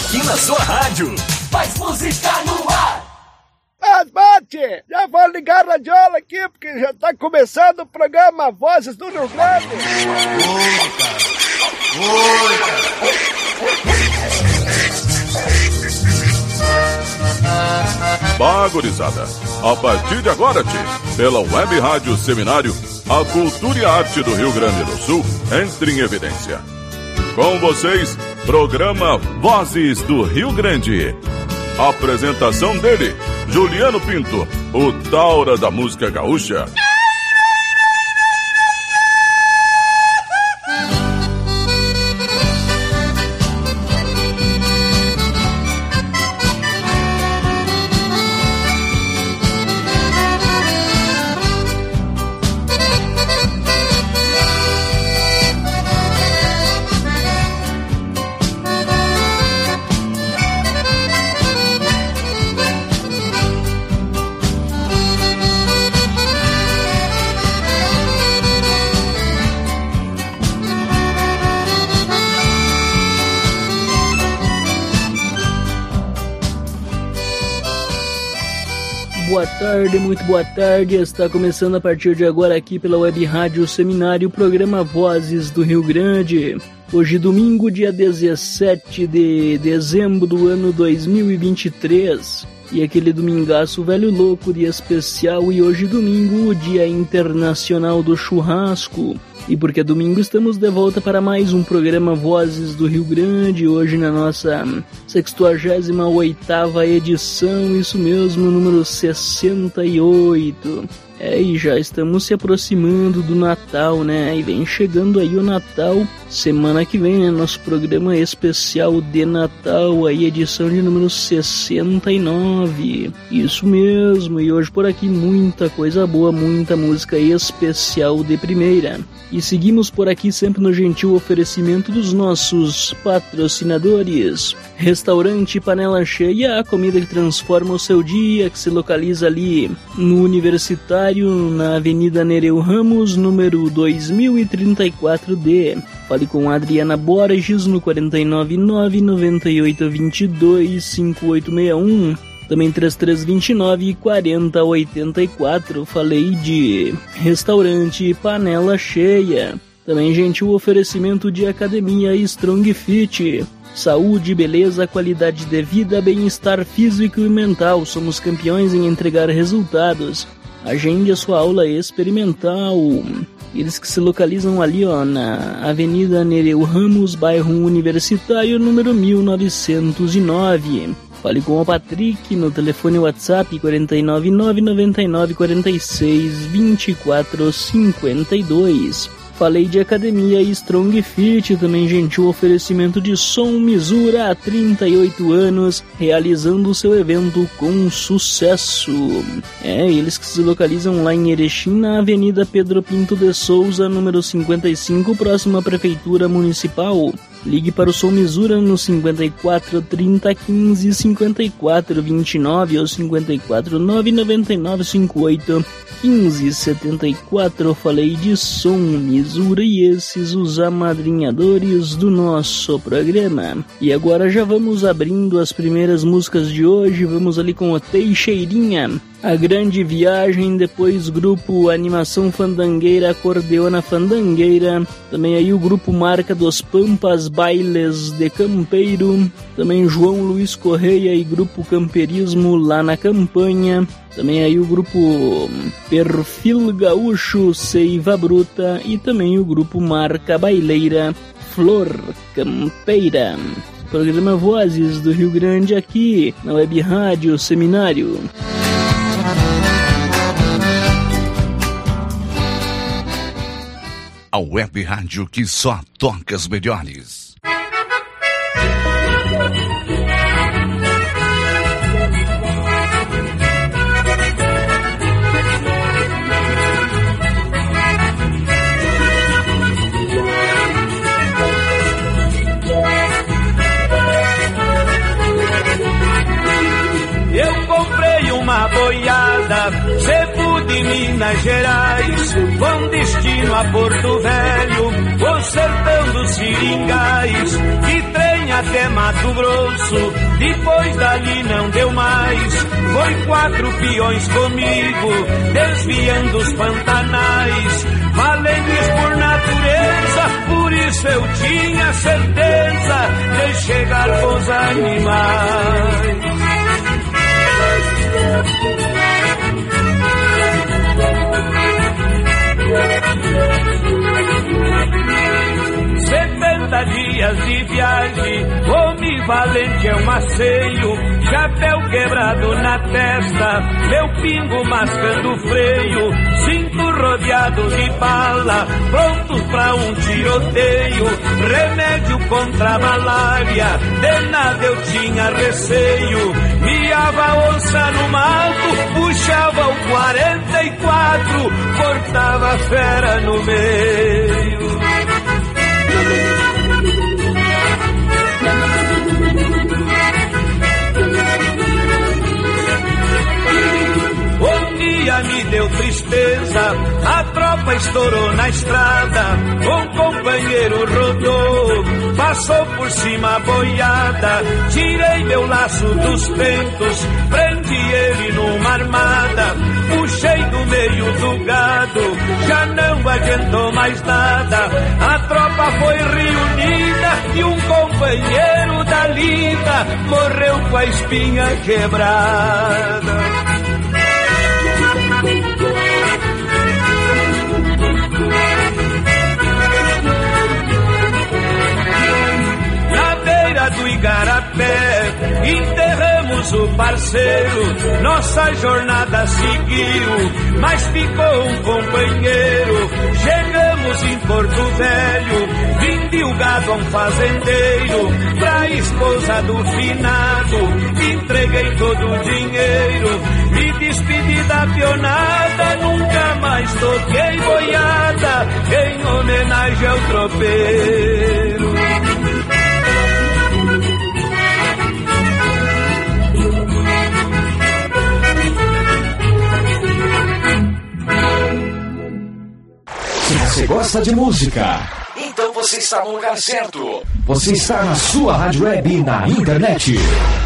aqui na sua rádio. Mais música no ar. Bate! Já vou ligar a radiola aqui, porque já tá começando o programa Vozes do Rio Grande. Oi, Bah, gurizada, a partir de agora, pela Web Rádio Seminário, a cultura e a arte do Rio Grande do Sul entra em evidência. Com vocês, programa Vozes do Rio Grande. Apresentação dele, Juliano Pinto, o Taura da música gaúcha. Boa tarde, muito boa tarde. Está começando a partir de agora aqui pela Web Rádio Seminário o programa Vozes do Rio Grande. Hoje domingo, dia 17 de dezembro do ano 2023. E aquele domingaço velho louco, dia especial, e hoje domingo, o Dia Internacional do Churrasco. E porque é domingo, estamos de volta para mais um programa Vozes do Rio Grande, hoje na nossa 68ª edição, isso mesmo, número 68. E já estamos se aproximando do Natal, né? E vem chegando aí o Natal, semana que vem, né? Nosso programa especial de Natal, aí edição de número 69. Isso mesmo, e hoje por aqui muita coisa boa, muita música especial de primeira. E seguimos por aqui sempre no gentil oferecimento dos nossos patrocinadores. Restaurante Panela Cheia, a comida que transforma o seu dia, que se localiza ali no Universitário, na Avenida Nereu Ramos, número 2034D. Fale com a Adriana Borges no 499-9822-5861. Também 3329-4084. Falei de Restaurante Panela Cheia. Também gentil oferecimento de Academia Strong Fit. Saúde, beleza, qualidade de vida, bem-estar físico e mental. Somos campeões em entregar resultados. Agende a sua aula experimental. Eles que se localizam ali, na Avenida Nereu Ramos, bairro Universitário, número 1909. Fale com o Patrick no telefone WhatsApp 499-9946-2452. Falei de Academia Strong Fit, também gentil oferecimento de Som Misura há 38 anos, realizando o seu evento com sucesso. Eles que se localizam lá em Erechim, na Avenida Pedro Pinto de Souza, número 55, próxima à Prefeitura Municipal. Ligue para o Som Misura no 54 30 15 54 29 ou 54 999 58 1574. Falei de Som Misura e esses os amadrinhadores do nosso programa. E agora já vamos abrindo as primeiras músicas de hoje. Vamos ali com o Teixeirinha, A Grande Viagem, depois grupo Animação Fandangueira, Acordeona Fandangueira, também aí o grupo Marca dos Pampas, Bailes de Campeiro, também João Luiz Correia e grupo Camperismo Lá na Campanha, também aí o grupo Perfil Gaúcho, Seiva Bruta, e também o grupo Marca Baileira, Flor Campeira. Programa Vozes do Rio Grande aqui na Web Rádio Seminário. A Web Rádio que só toca as melhores. Eu comprei uma boiada, cedo de Minas Gerais, com destino a Porto Velho, o sertão dos seringais, que trem até Mato Grosso, depois dali não deu mais. Foi 4 peões comigo, desviando os pantanais. Valentes por natureza, por isso eu tinha certeza de chegar com os animais. 70 dias de viagem, homem valente é um asseio, chapéu quebrado na testa, meu pingo mascando freio, cinto rodeado de bala, prontos pra um tiroteio, remédio contra a malária, de nada eu tinha receio, miava onça no mato, puxava o 44, cortava a fera no meio. Me deu tristeza, a tropa estourou na estrada, um companheiro rodou, passou por cima a boiada, tirei meu laço dos pentos, prendi ele numa armada, puxei do meio do gado, já não adiantou mais nada, a tropa foi reunida e um companheiro da lida morreu com a espinha quebrada. Na beira do Igarapé, enterramos o parceiro, nossa jornada seguiu, mas ficou um companheiro. Chegamos em Porto Velho, vendi o gado a um fazendeiro, pra esposa do finado, entreguei todo o dinheiro, me despedi da pionada, nunca mais toquei boiada, em homenagem ao tropeiro. Se você gosta de música, então você está no lugar certo. Você está na sua rádio web na internet.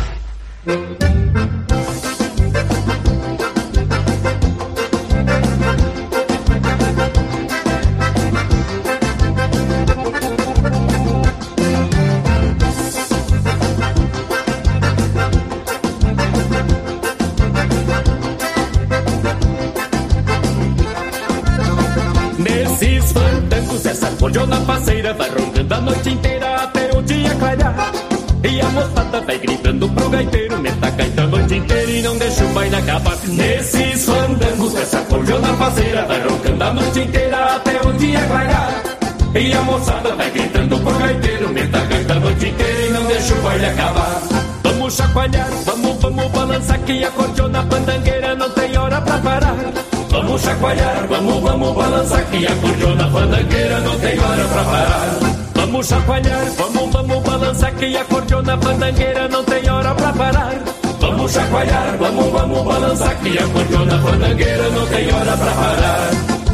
Cordiona parceira vai roncando a noite inteira até o dia clarear. E a moçada vai gritando pro gaiteiro, meta gaita a noite inteira e não deixa o baile acabar. Nesses fandangos essa cordiona parceira vai roncando a noite inteira até o dia clarear. E a moçada vai gritando pro gaiteiro, meta gaita a noite inteira e não deixa o baile acabar. Vamos chacoalhar, vamos balançar que a cordiona pandangueira não tem hora pra parar. Vamos chacoalhar, vamos balançar que a cordiona fandangueira não tem hora pra parar. Vamos chacoalhar, vamos balançar que a cordiona fandangueira não tem hora pra parar. Vamos chacoalhar, vamos balançar que a cordiona fandangueira não tem hora pra parar.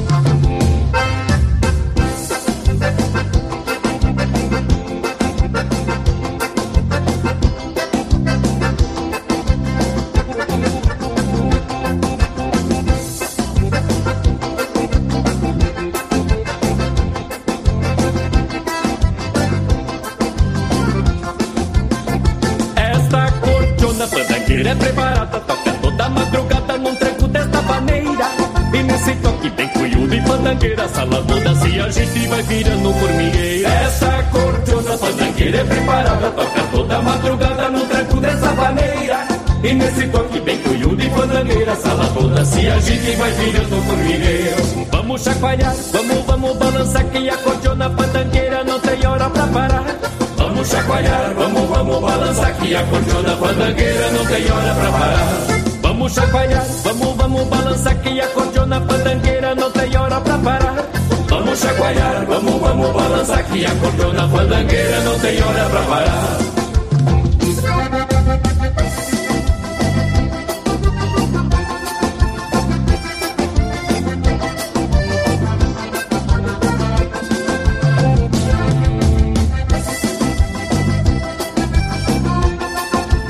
É preparada, toca toda madrugada num tranco desta maneira. E nesse toque bem cuiudo e fandangueira, a sala toda se agita e vai virando formigueira. Essa cordiona fandangueira é preparada, toca toda madrugada num tranco dessa maneira. E nesse toque bem cuiudo e fandangueira, a sala toda se agita e vai virando formigueira. Vamos chacoalhar, vamos balançar que a cordiona fandangueira não tem hora pra parar. Vamos chacoalhar, vamos balançar que a cordiona fandangueira não tem hora pra parar. Vamos chacoalhar, vamos balançar que a cordiona fandangueira não tem hora pra parar. Vamos chacoalhar, vamos balançar que a cordiona fandangueira não tem hora pra parar.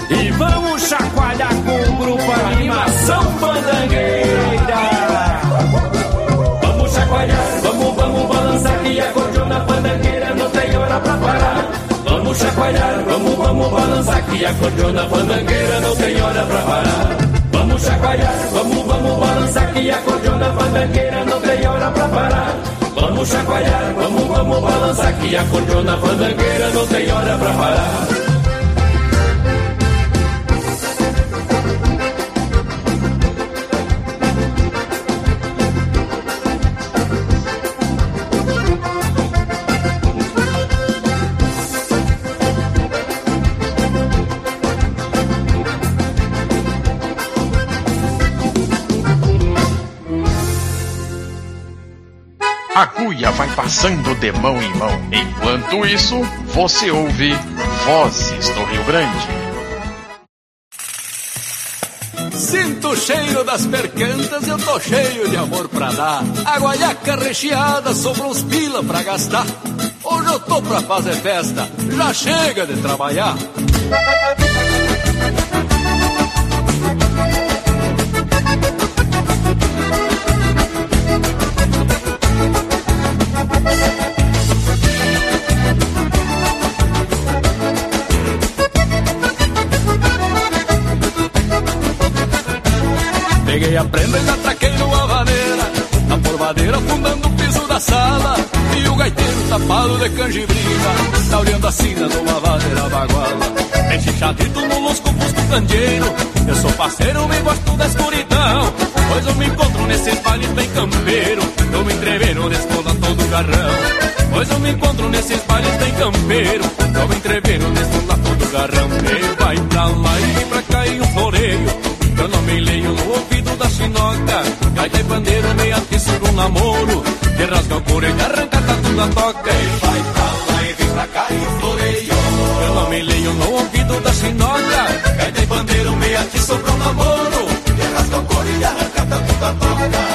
E vamos chacoalhar com o grupo Animação Fandangueira. Vamos chacoalhar, vamos balançar, que a cordiona fandangueira não tem hora pra parar. Vamos chacoalhar, vamos balançar, que a cordiona fandangueira não tem hora pra parar. Vamos chacoalhar, vamos balançar, que a cordiona fandangueira não tem hora pra parar. Vamos chacoalhar, vamos balançar, que a cordiona fandangueira não tem hora pra parar. A cuia vai passando de mão em mão. Enquanto isso, você ouve Vozes do Rio Grande. Sinto o cheiro das percantas, eu tô cheio de amor pra dar. A guaiaca recheada, sobrou uns pila pra gastar. Hoje eu tô pra fazer festa, já chega de trabalhar. Peguei a prenda e já traquei numa vaneira, na porvadeira afundando o piso da sala. E o gaiteiro tapado de canjibrina tá olhando a sina numa vaneira baguala. Bem chichadito no lusco-fusco candeeiro, eu sou parceiro, me gosto da escuridão. Pois eu me encontro nesses bailes bem campeiro, eu me entreveiro descola todo garrão. Pois eu me encontro nesses bailes bem campeiro, eu me entreveiro descola todo garrão. E vai pra lá e vem pra cá e um floreio, eu não me leio no ouvido da chinoca. Gaita e bandeira, meia atiço pro namoro, que rasga o couro e me arranca tatu da toca. E vai pra lá e vem pra cá e o floreio, eu não me leio no ouvido da chinoca. Gaita e bandeira, meia atiço pro namoro, que rasga o couro e me arranca tatu da toca.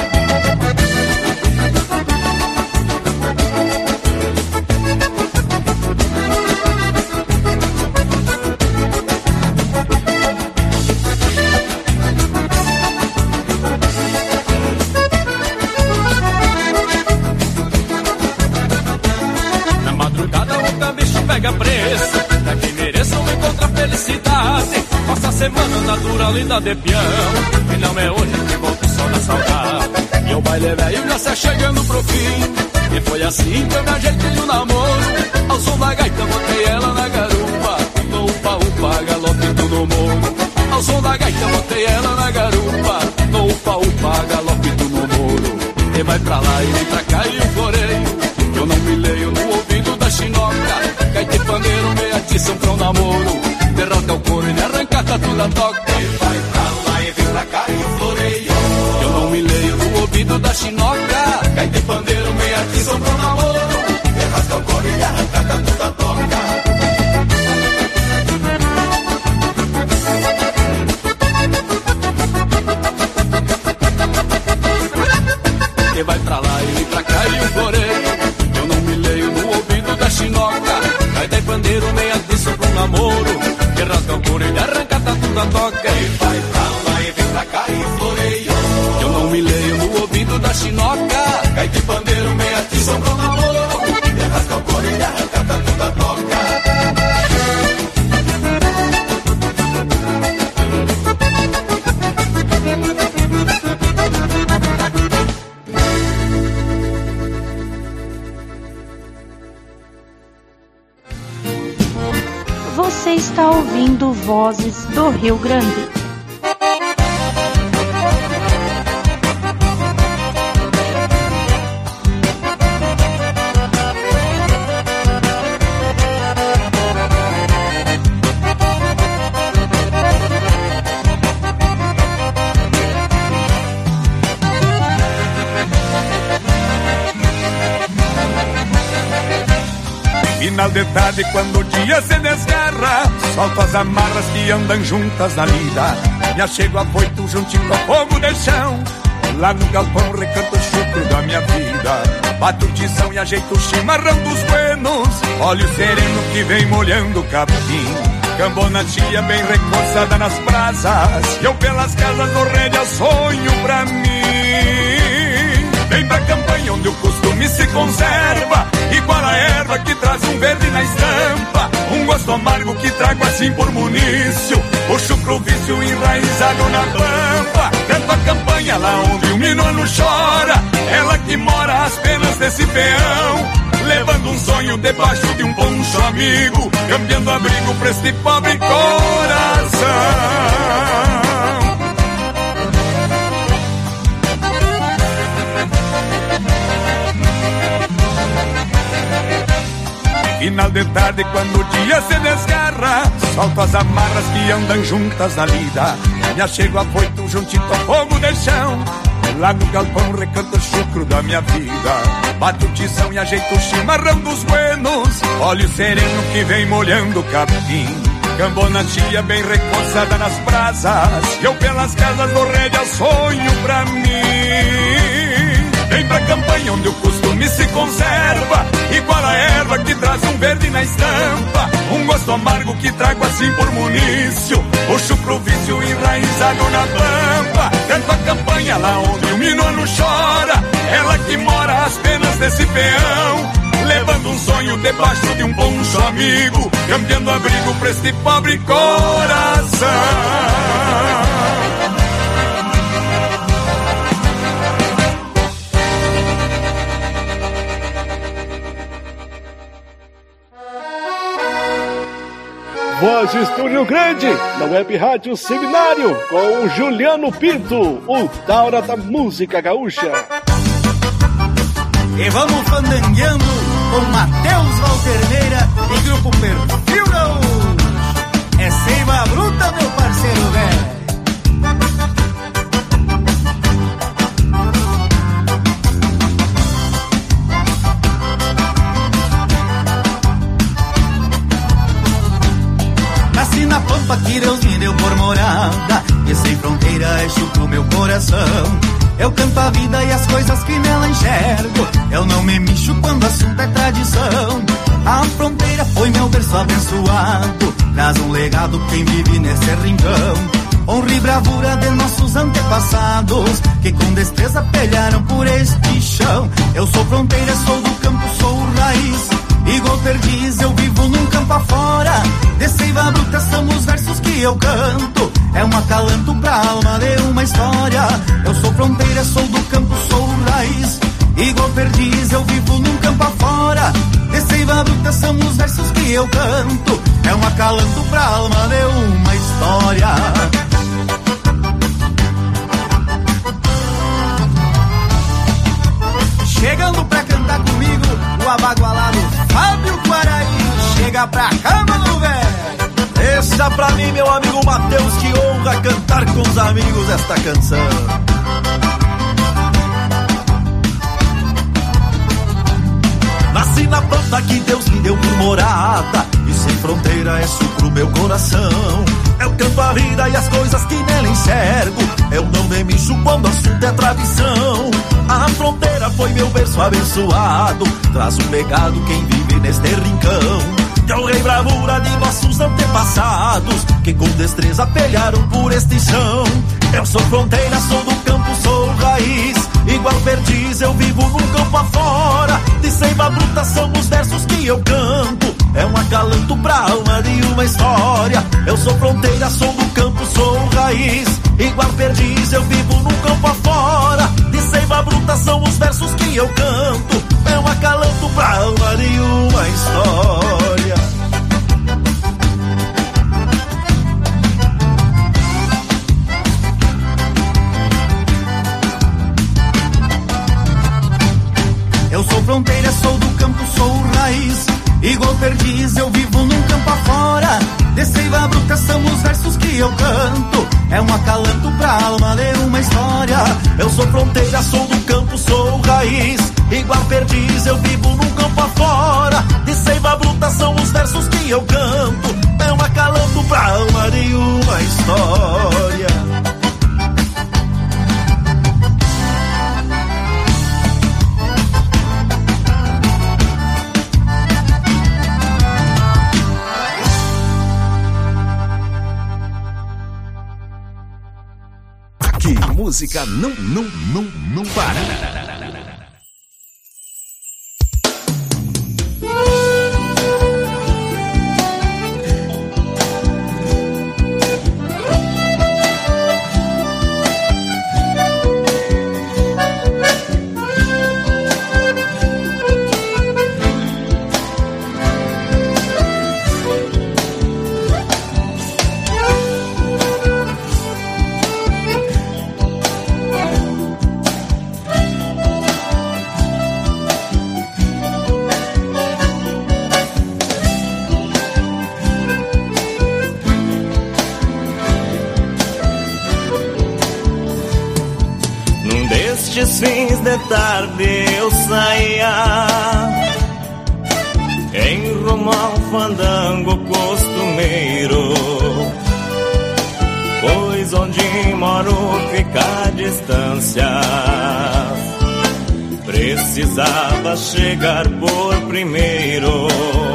Pega preço, pra quem mereça ou encontra felicidade. Passa a semana natural e da de peão, e não é hoje que volto só na saudade. E o baile velho já está chegando pro fim, e foi assim que eu me ajeitei no namoro. Ao som da gaita botei ela na garupa, no upa-upa, galope do moro. Ao som da gaita botei ela na garupa, no upa-upa, galope do moro. E vai pra lá e vem pra cá e o floreio, eu não me leio no ouvido da chinoca. Gaita e pandeiro, meia atiçam pra um namoro, derrota o couro e me arranca tatu da toca. E vai pra lá e vem pra cá e o floreio, eu não me leio no ouvido da chinoca. Gaita e pandeiro, meia atiçam pra um namoro, derrota o couro e me arranca tatu da toca. E vai pra lá e vem pra cá e o floreio, eu não me leio no ouvido da chinoca. Gaita e pandeiro, meia disso pro namoro, que rasga o couro e me arranca tatu da toca. E vai pra lá e vem pra cá e o floreio, eu não me leio no ouvido da chinoca. Gaita e pandeiro, meia disso pro namoro, que rasga o couro e me arranca tatu da toca. Você está ouvindo Vozes do Rio Grande. Final de tarde, quando o dia se desgarra, solto as amarras que andam juntas na lida. Me achego afoito juntinho ao fogo de chão, lá no galpão recanto o chucro da minha vida. Bato o tição e ajeito o chimarrão dos buenos, olho sereno que vem molhando o capim. Cambona tia bem recoçada nas brasas, eu pelas casas do rédea sonho pra mim. Vem pra campanha onde o costume se conserva, igual a erva que traz um verde na estampa, um gosto amargo que trago assim por munício, puxo pro vício enraizado na pampa. Canto a campanha lá onde o minuano chora, ela que mora às penas desse peão, levando um sonho debaixo de um poncho amigo, cambiando abrigo pra este pobre coração. Final de tarde quando o dia se desgarra, solto as amarras que andam juntas na lida, me achego afoito juntito ao fogo de chão, lá no galpão recanto o chucro da minha vida, bato o tição e ajeito o chimarrão dos buenos, olho sereno que vem molhando o capim. Cambona tia bem recoçada nas brasas, eu pelas casas do rédea sonho pra mim. Vem pra campanha onde o costume se conserva, igual a erva que traz um verde na estampa, um gosto amargo que trago assim por munício, puxo pro vício enraizado na pampa. Canto a campanha lá onde o minuano chora, ela que mora às penas desse peão, levando um sonho debaixo de um poncho amigo, cambiando abrigo pra este pobre coração. Vozes do Rio Grande, na Web Rádio Seminário, com o Juliano Pinto, o Taura da música gaúcha. E vamos fandangueando com Matheus Valtermeira e Grupo Perfil Gaúcho. É seiva bruta, meu parceiro velho. Nasci na pampa que Deus me deu por morada, e sem fronteira é chucro meu coração. Eu canto a vida e as coisas que nela enxergo, eu não me mexo quando o assunto é tradição. A fronteira foi meu berço abençoado, traz um legado quem vive nesse rincão. Honra e bravura de nossos antepassados, que com destreza pelearam por este chão. Eu sou fronteira, sou do campo, sou raiz, igual perdiz eu vivo num campo afora. De seiva bruta são os versos que eu canto, é um acalanto pra alma de uma história. Eu sou fronteira, sou do campo, sou raiz, igual perdiz eu vivo num campo afora. De seiva bruta são os versos que eu canto, é um acalanto pra alma de uma história. Chegando pra cantar comigo, o abagualado Fábio Quaraí. Chega pra cá, mano, velho. Deixa pra mim, meu amigo Matheus, que honra cantar com os amigos esta canção. Nasci na planta que Deus me deu por morada, e sem fronteira é sucro meu coração. Eu canto a vida e as coisas que nela enxergo, eu não me mexo quando o assunto é tradição. A fronteira foi meu berço abençoado, traz um legado quem vive neste rincão. Eu rei bravura de nossos antepassados, que com destreza pelearam por este chão. Eu sou fronteira, sou do campo, sou raiz, igual perdiz eu vivo num campo afora. De seiva bruta são os versos que eu canto, é um acalanto pra alma de uma história. Eu sou fronteira, sou do campo, sou raiz, igual perdiz eu vivo num campo afora. De seiva bruta são os versos que eu canto, é um acalanto pra alma de uma história. Eu sou fronteira, sou do campo, sou raiz, igual perdiz eu vivo num campo afora. De seiva bruta são os versos que eu canto, é um acalanto pra alma de uma história. Eu sou fronteira, sou do campo, sou raiz, igual perdiz eu vivo num campo afora. De seiva bruta são os versos que eu canto, é um acalanto pra alma de uma história. Aqui a música não para. Fins de tarde eu saía em rumo ao fandango costumeiro, pois onde moro fica a distância. Precisava chegar por primeiro.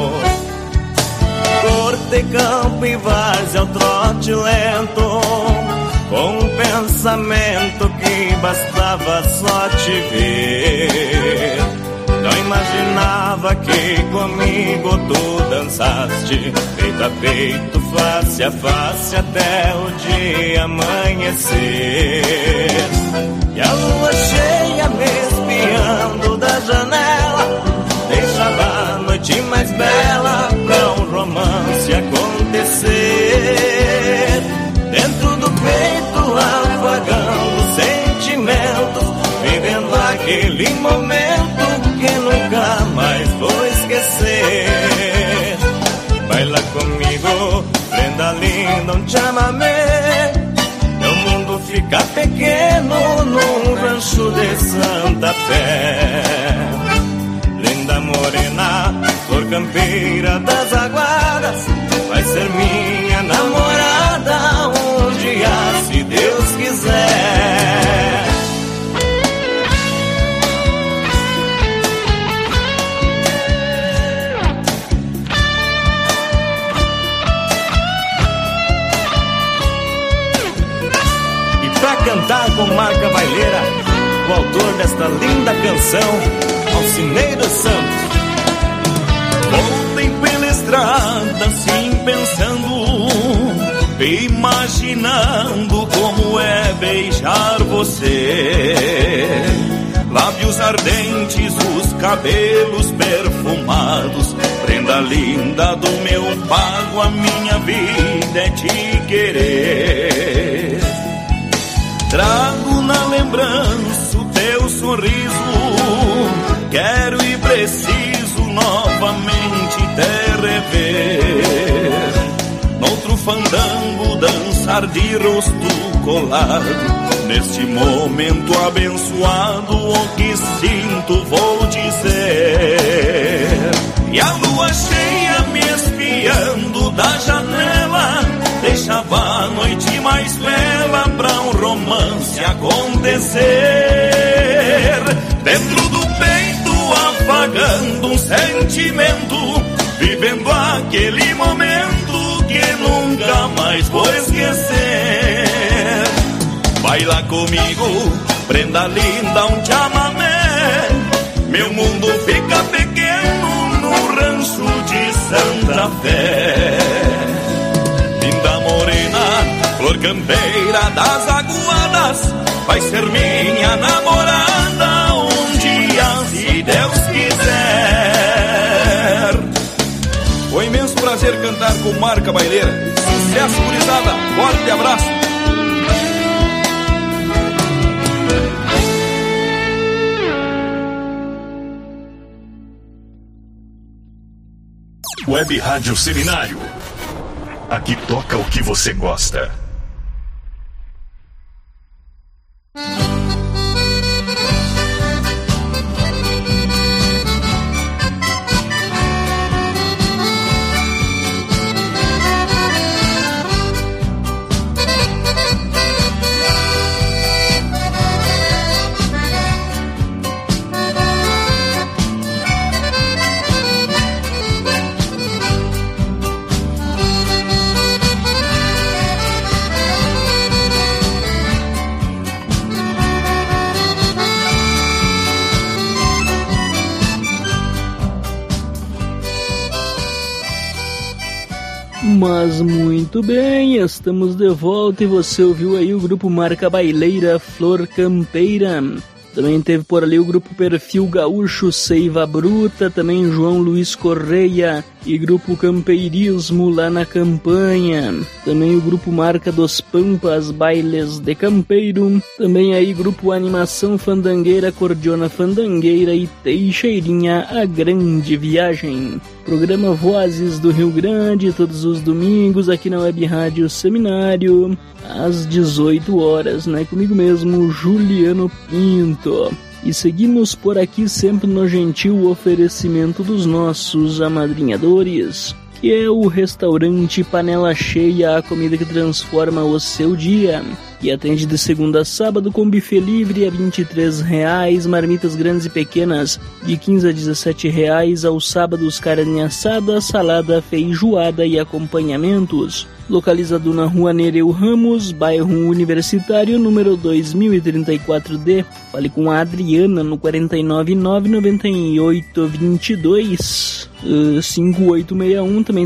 Cortei campo e várzea ao trote lento, com um pensamento que bastava só te ver. Não imaginava que comigo tu dançaste, peito a peito, face a face, até o dia amanhecer. E a lua cheia me espiando da janela deixava a noite mais bela pra um romance acontecer. Dentro do peito apagando sentimentos, vivendo aquele momento que nunca mais vou esquecer. Baila comigo, prenda linda, um chamamé. Meu mundo fica pequeno num rancho de Santa Fé. Linda morena, flor campeira das aguadas, vai ser minha namorada um dia, se Deus quiser. E pra cantar com marca baileira, o autor desta linda canção, Alcineiro Santos. Voltem pela estrada assim pensando, imaginando como é beijar você. Lábios ardentes, os cabelos perfumados, prenda linda do meu pago, a minha vida é te querer. Trago na lembrança o teu sorriso, quero e preciso novamente te rever. Noutro fandango dançar de rosto colado, neste momento abençoado o que sinto vou dizer. E a lua cheia me espiando da janela deixava a noite mais bela pra um romance acontecer. Dentro do peito apagando um sentimento, vivendo aquele momento que nunca mais vou esquecer. Baila comigo, prenda linda, um chamamé. Meu mundo fica pequeno no rancho de Santa Fé. Linda morena, flor campeira das aguadas, vai ser minha namorada um dia, se Deus quiser. Foi imenso prazer cantar com marca baileira. Sucesso, gurizada, forte abraço. Web Rádio Seminário. Aqui toca o que você gosta. nós, muito bem, estamos de volta e você ouviu aí o grupo Marca Baileira, Flor Campeira. Também teve por ali o grupo Perfil Gaúcho, Seiva Bruta, também João Luiz Correia e grupo Campeirismo lá na campanha. Também o grupo Marca dos Pampas, Bailes de Campeiro. Também aí grupo Animação Fandangueira, Cordiona Fandangueira e Teixeirinha, A Grande Viagem. Programa Vozes do Rio Grande, todos os domingos aqui na Web Rádio Seminário, às 18 horas, né? Comigo mesmo, Juliano Pinto. E seguimos por aqui sempre no gentil oferecimento dos nossos amadrinhadores, que é o restaurante Panela Cheia, a comida que transforma o seu dia. E atende de segunda a sábado com buffet livre a R$23, marmitas grandes e pequenas de R$15 a R$17, aos sábados carne assada, salada, feijoada e acompanhamentos. Localizado na Rua Nereu Ramos, bairro Universitário, número 2034D. Fale com a Adriana no 499-9822. 5861, também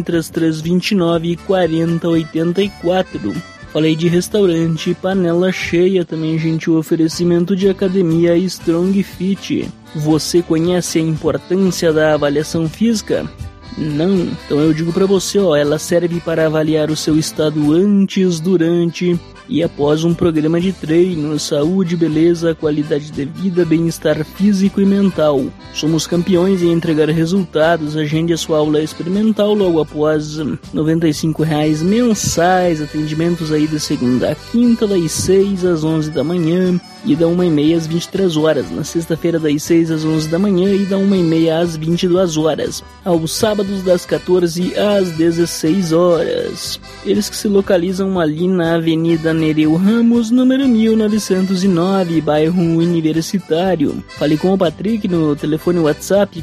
3329-4084. Falei de restaurante Panela Cheia, também gentil oferecimento de academia Strong Fit. Você conhece a importância da avaliação física? Não? Então eu digo pra você, ela serve para avaliar o seu estado antes, durante e após um programa de treino, saúde, beleza, qualidade de vida, bem-estar físico e mental. Somos campeões em entregar resultados. Agende a sua aula experimental logo após R$95 mensais, atendimentos aí de segunda a quinta, das 6 às 11 da manhã e da 1h30 às 23 horas, na sexta-feira das 6 às 11 da manhã e da 1h30 às 22 horas, aos sábados das 14 às 16 horas. Eles que se localizam ali na Avenida Nereu Ramos, número 1909, bairro Universitário. Fale com o Patrick no telefone WhatsApp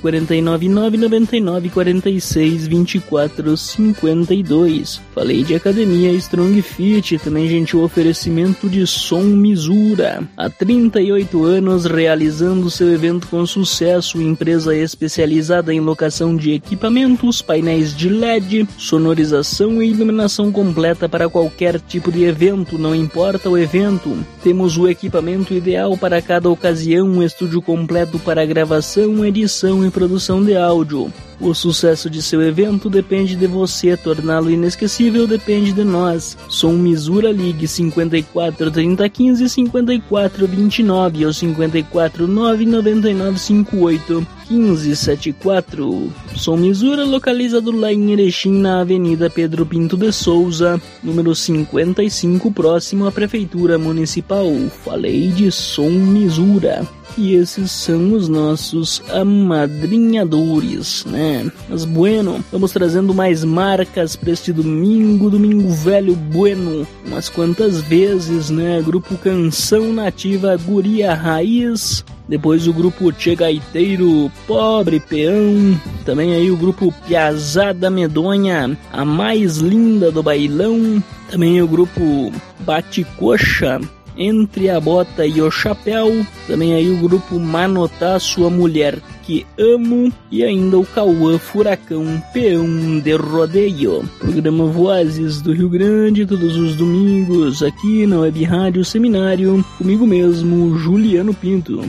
499-9996-2452. Falei de academia Strong Fit, também gentil oferecimento de Som Misura. Há 38 anos realizando seu evento com sucesso, empresa especializada em locação de equipamentos, painéis de LED, sonorização e iluminação completa para qualquer tipo de evento, não importa o evento. Temos o equipamento ideal para cada ocasião, um estúdio completo para gravação, edição e produção de áudio. O sucesso de seu evento depende de você, torná-lo inesquecível depende de nós. Som Misura, ligue 54 30 15 54 29 ou 54 999 58 1574. Som Misura, localizado lá em Erechim, na Avenida Pedro Pinto de Souza, número 55, próximo à Prefeitura Municipal. Falei de Som Misura. E esses são os nossos amadrinhadores, né? Mas bueno, vamos trazendo mais marcas para este domingo velho bueno, umas quantas vezes, né? Grupo Canção Nativa Guria Raiz, depois o grupo Tchê Gaiteiro Pobre Peão, também aí o grupo Piazada Medonha, a mais linda do bailão, também o grupo Bate Coxa, Entre a Bota e o Chapéu, também aí o grupo Manotá, Sua Mulher Que Amo, e ainda o Cauã Furacão Peão de Rodeio. Programa Vozes do Rio Grande, todos os domingos, aqui na Web Rádio Seminário, comigo mesmo, Juliano Pinto.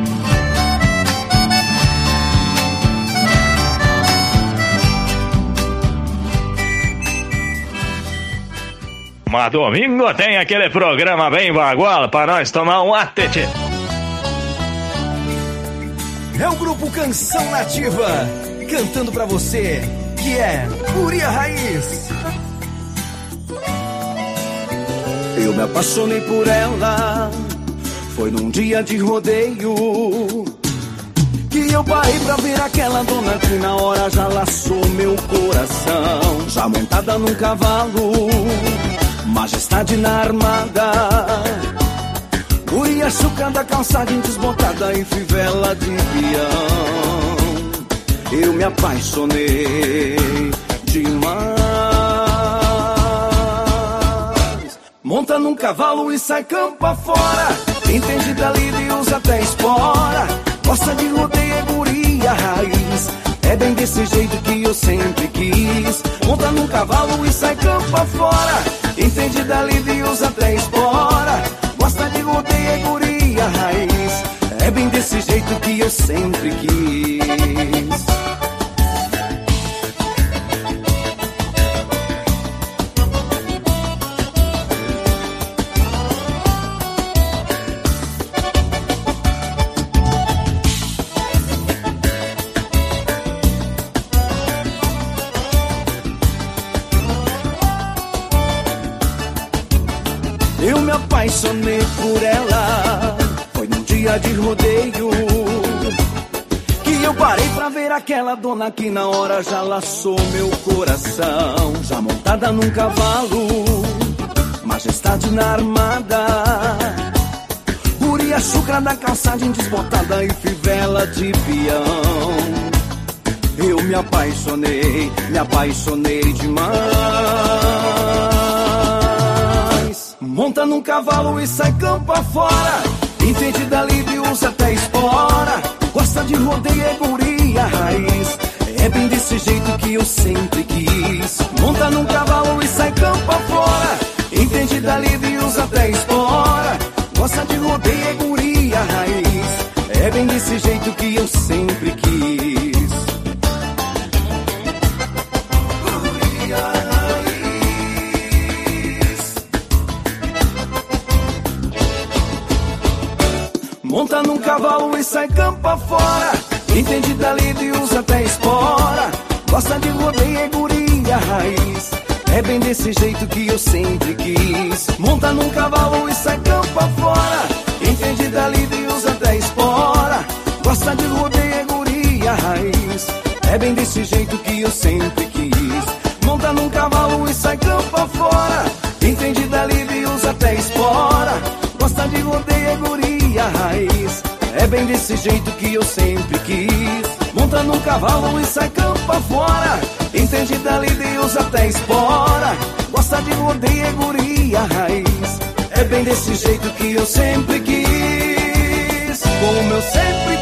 Mas domingo tem aquele programa bem bagual para nós tomar um atete. É o grupo Canção Nativa, cantando pra você, que é Guria Raiz. Eu me apaixonei por ela, foi num dia de rodeio, que eu parei pra ver aquela dona que na hora já laçou meu coração. Já montada num cavalo, majestade na armada, guria chucada, calçadinha desbotada e fivela de peão. Eu me apaixonei demais. Monta num cavalo e sai campo afora, entende da lida e usa até espora. Gosta de rodeio, é guria raiz, É bem desse jeito que eu sempre quis. Monta num cavalo e sai campo afora. Entende da lida e usa até espora. Gosta de rodeio, é guria raiz. É bem desse jeito que eu sempre quis. Eu me apaixonei por ela. Foi num dia de rodeio que eu parei pra ver aquela dona que na hora já laçou meu coração. Já montada num cavalo, majestade na armada, guria chucra da calçadinha desbotada e fivela de peão. Eu me apaixonei demais. Monta num cavalo e sai campo afora. Entende da lida e usa até espora. Gosta de rodeio, é guria raiz. É bem desse jeito que eu sempre quis. Monta num cavalo e sai campo afora. Entende da lida e usa até espora. Gosta de rodeio, é guria raiz. É bem desse jeito que eu sempre quis. Guria raiz. Monta num cavalo e sai campo afora. Entende da lida e usa até espora. Gosta de rodeio, é guria raiz. É bem desse jeito que eu sempre quis. Monta num cavalo e sai campo afora. Entende da lida e usa até espora. Gosta de rodeio, é guria raiz. É bem desse jeito que eu sempre quis. Monta num cavalo e sai campo afora. Entende da lida e usa até espora. Gosta de rodeio, é guria raiz. É bem desse jeito que eu sempre quis. Monta num cavalo e sai campo afora. Entende da lida e usa até espora. Gosta de rodeio, é guria raiz. É bem desse jeito que eu sempre quis. Como eu sempre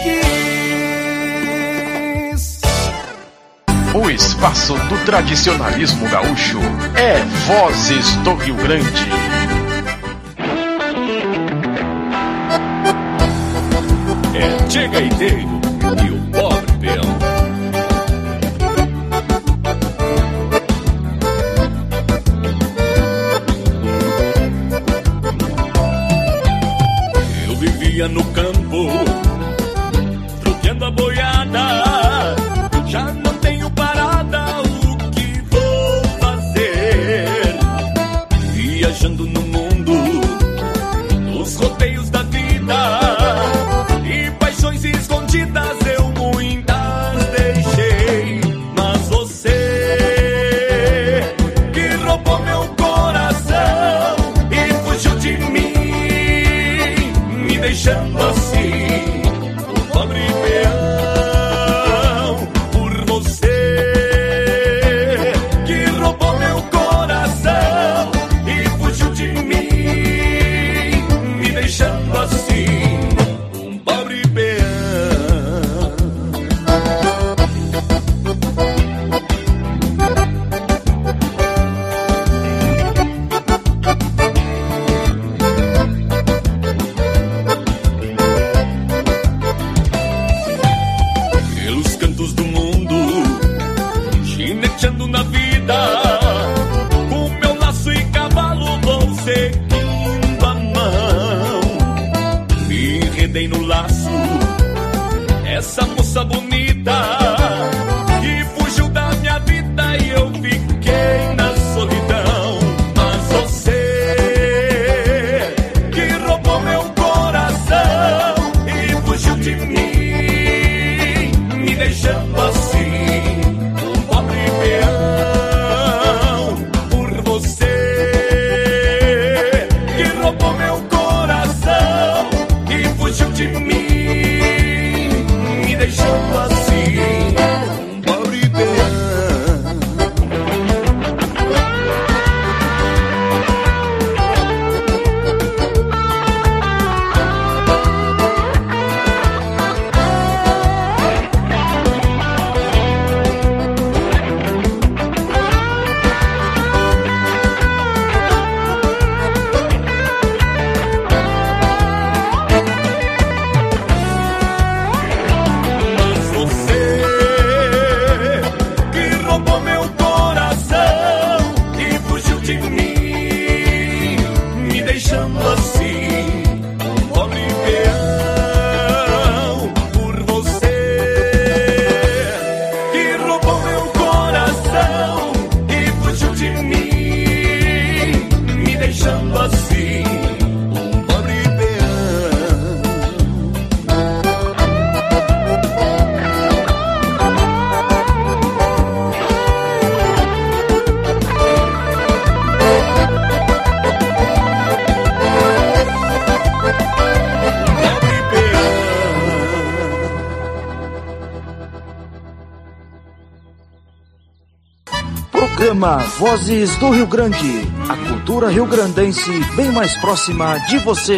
quis. O espaço do tradicionalismo gaúcho é Vozes do Rio Grande. É Tchê Gaiteiro e o Pobre Peão. Eu vivia no campo, troqueando a boiada. Já não tenho parada, o que vou fazer? Viajando no mundo, nos rodeios da vida. Escondidas eu muitas deixei, mas você que roubou meu coração e fugiu de mim, me deixando assim, um pobre peão. Por você que roubou meu coração e fugiu de mim, me deixando assim, um pobre peão. deixando assim um pobre Programa Vozes do Rio Grande, a cultura rio-grandense bem mais próxima de você.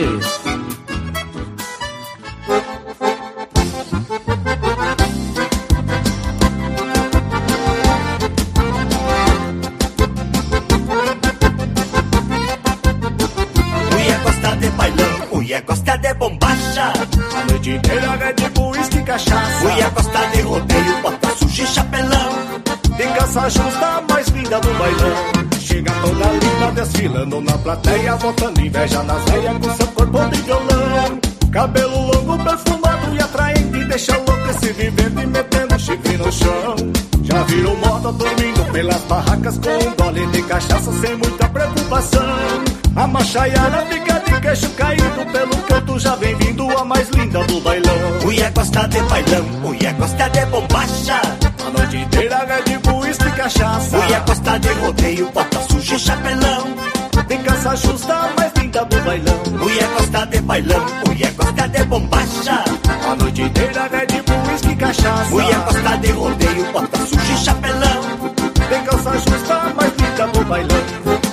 Mulher gosta de bailão, mulher gosta de bombacha. A noite inteira é de uísque e cachaça. Mulher gosta de rodeio, bota suja e chapelão. Tem calça justa, mais linda do bailão. Chega toda linda desfilando na plateia, botando inveja nas veias com seu corpo de violão. Cabelo longo, perfumado e atraente, deixa louco esse vivendo e metendo chifre no chão. Já virou moda dormindo pelas barracas com um gole de cachaça sem muita preocupação. A machaiana fica de queixo caído, pelo canto já vem vindo a mais linda do bailão. Mulher gosta de bailão, mulher gosta de bombacha. A noite inteira é de uísque e cachaça. Mulher gosta de rodeio, bota suja e chapelão. Tem calça justa, mais linda do bailão. Mulher gosta de bailão, mulher gosta de bombacha. A noite inteira é de uísque e cachaça. Mulher gosta de rodeio, bota suja e chapelão. Tem calça justa, mais linda do bailão.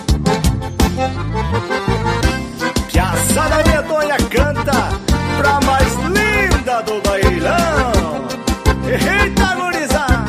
Piaçada medonha canta pra mais linda do bailão. Eita, gurizada!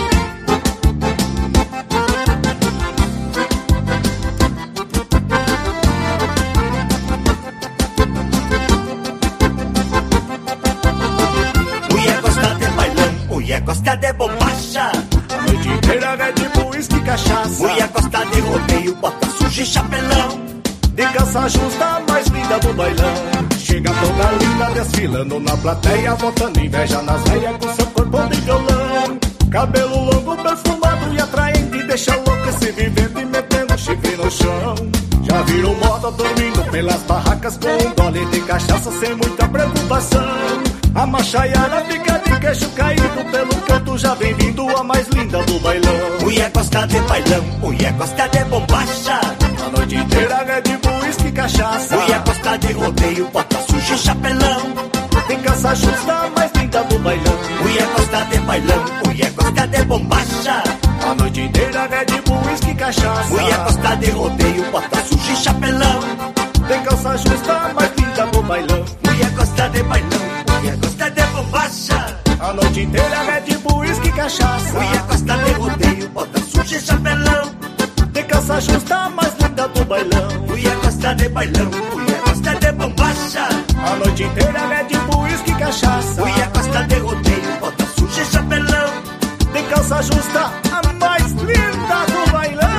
Mulher gosta de bailão, mulher gosta de bombacha. A noite inteira é de uísque e cachaça. Mulher gosta de rodeio, bota suja e chapelão. De calça justa, mais linda do bailão. Chega toda linda desfilando na plateia, botando inveja nas veias com seu corpo de violão. Cabelo longo, perfumado e atraente, deixa louco esse vivendo e metendo chifre no chão. Já virou moda dormindo pelas barracas com um gole de cachaça sem muita preocupação. A machaiana fica de queixo caído, pelo canto já vem vindo a mais linda do bailão. Mulher gosta de bailão, mulher gosta de bombacha. A noite inteira é de uísque e cachaça. Mulher gosta de rodeio, bota suja e chapelão. Tem calça justa, mais linda do bailão. Mulher gosta de bailão, mulher gosta de bombacha. A noite inteira é de uísque e cachaça. Mulher gosta de rodeio, bota suja e chapelão. Tem calça justa, mais linda do bailão. Mulher gosta de bailão, mulher gosta de bombacha. A noite inteira é de uísque e cachaça. Mulher gosta de rodeio, bota suja e chapelão. Tem calça justa, mais linda do bailão. Mulher gosta de bailão, mulher gosta de bombacha. A noite inteira é de uísque e cachaça. Mulher gosta de rodeio, bota suja e chapelão. Tem calça justa, a mais linda do bailão.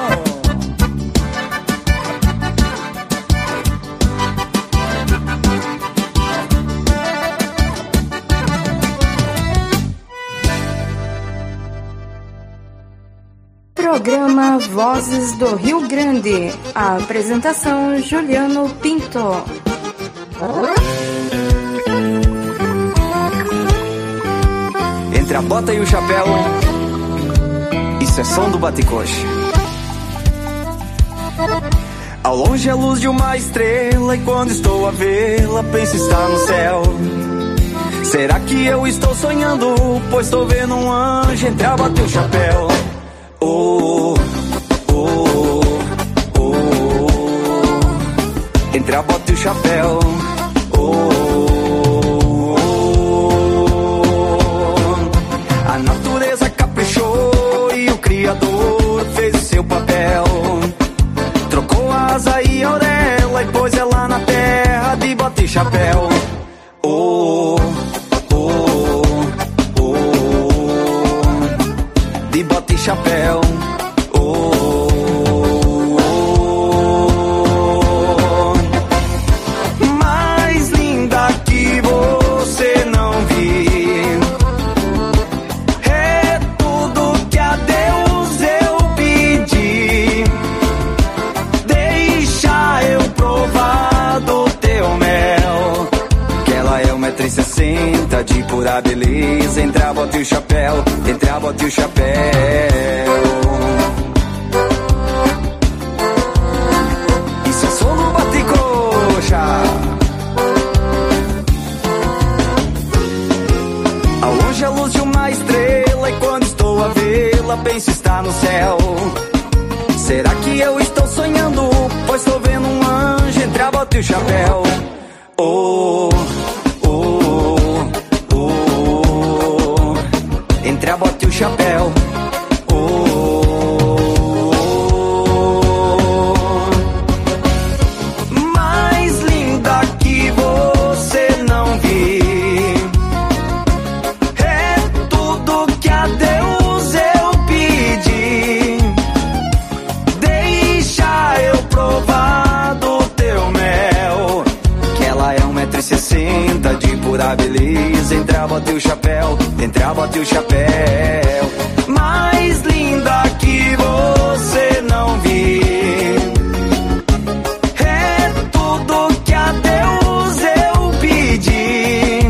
Programa Vozes do Rio Grande. A apresentação Juliano Pinto. Entre a bota e o chapéu, isso é som do bate-coxa. Ao longe a luz de uma estrela, e quando estou a vê-la, penso estar no céu. Será que eu estou sonhando? Pois estou vendo um anjo entre a bota e o chapéu. Oh, oh, oh, oh. Entre a bota e o chapéu. Oh, oh, oh. A natureza caprichou e o Criador fez o seu papel. Trocou a asa e a orelha e pôs ela na terra de bota e chapéu. Oh, oh, oh, oh. De bota e chapéu. Deixa 60 de pura beleza. Entre a bota e o chapéu, entre a bota e o chapéu. Isso é som no bate-coxa. Ao longe a luz de uma estrela, e quando estou a vê-la, penso estar no céu. Será que eu estou sonhando? Pois estou vendo um anjo entre a bota e o chapéu. Oh, oh, oh, oh. Entre a bota e o chapéu. Oh, oh, oh. Mais linda que você não vi. É tudo que a Deus eu pedi. Deixa eu provar do teu mel, que ela é 1,60 m de pura beleza. Entre a bota e o chapéu, entre a bota e o chapéu. Mais linda que você não vi. É tudo que a Deus eu pedi.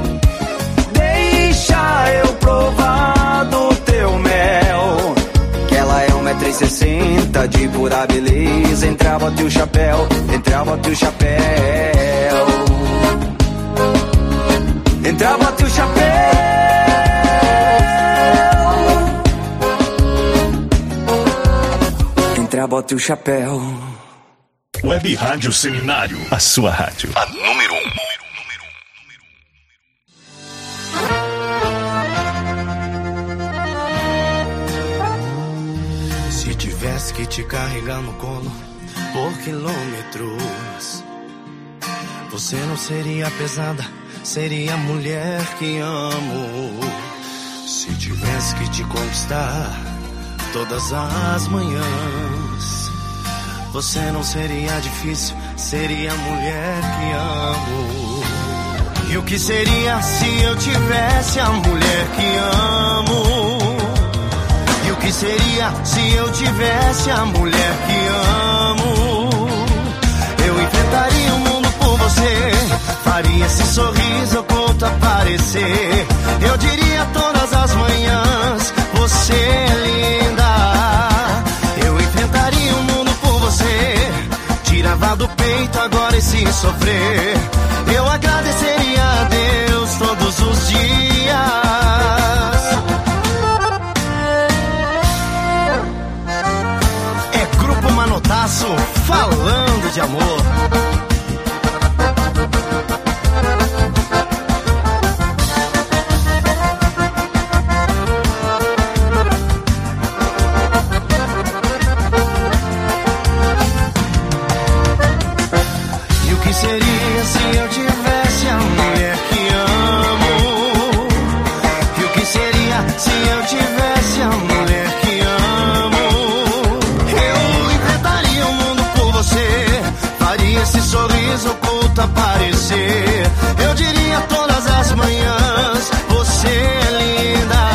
Deixa eu provar do teu mel, que ela é 1,60 m de pura beleza. Entre a bota e o chapéu, entre a bota e o chapéu. Entre a bota e o chapéu. Entre a bota e o chapéu. Web Rádio Seminário, a sua rádio. A número 1. Se tivesse que te carregar no colo por quilômetros, você não seria pesada, seria a mulher que amo. Se tivesse que te conquistar todas as manhãs, você não seria difícil, seria a mulher que amo. E o que seria se eu tivesse a mulher que amo? E o que seria se eu tivesse a mulher que amo? Eu enfrentaria o mundo por você, faria esse sorriso oculto aparecer. Eu diria todas as manhãs, você é linda. Eu enfrentaria o mundo por você, tirava do peito agora esse sofrer. Eu agradeceria a Deus todos os dias. É Grupo Manotaço falando de amor. Seria se eu tivesse a mulher que amo? E o que seria se eu tivesse a mulher que amo? Eu enfrentaria o mundo por você, faria esse sorriso oculto aparecer. Eu diria todas as manhãs, você é linda.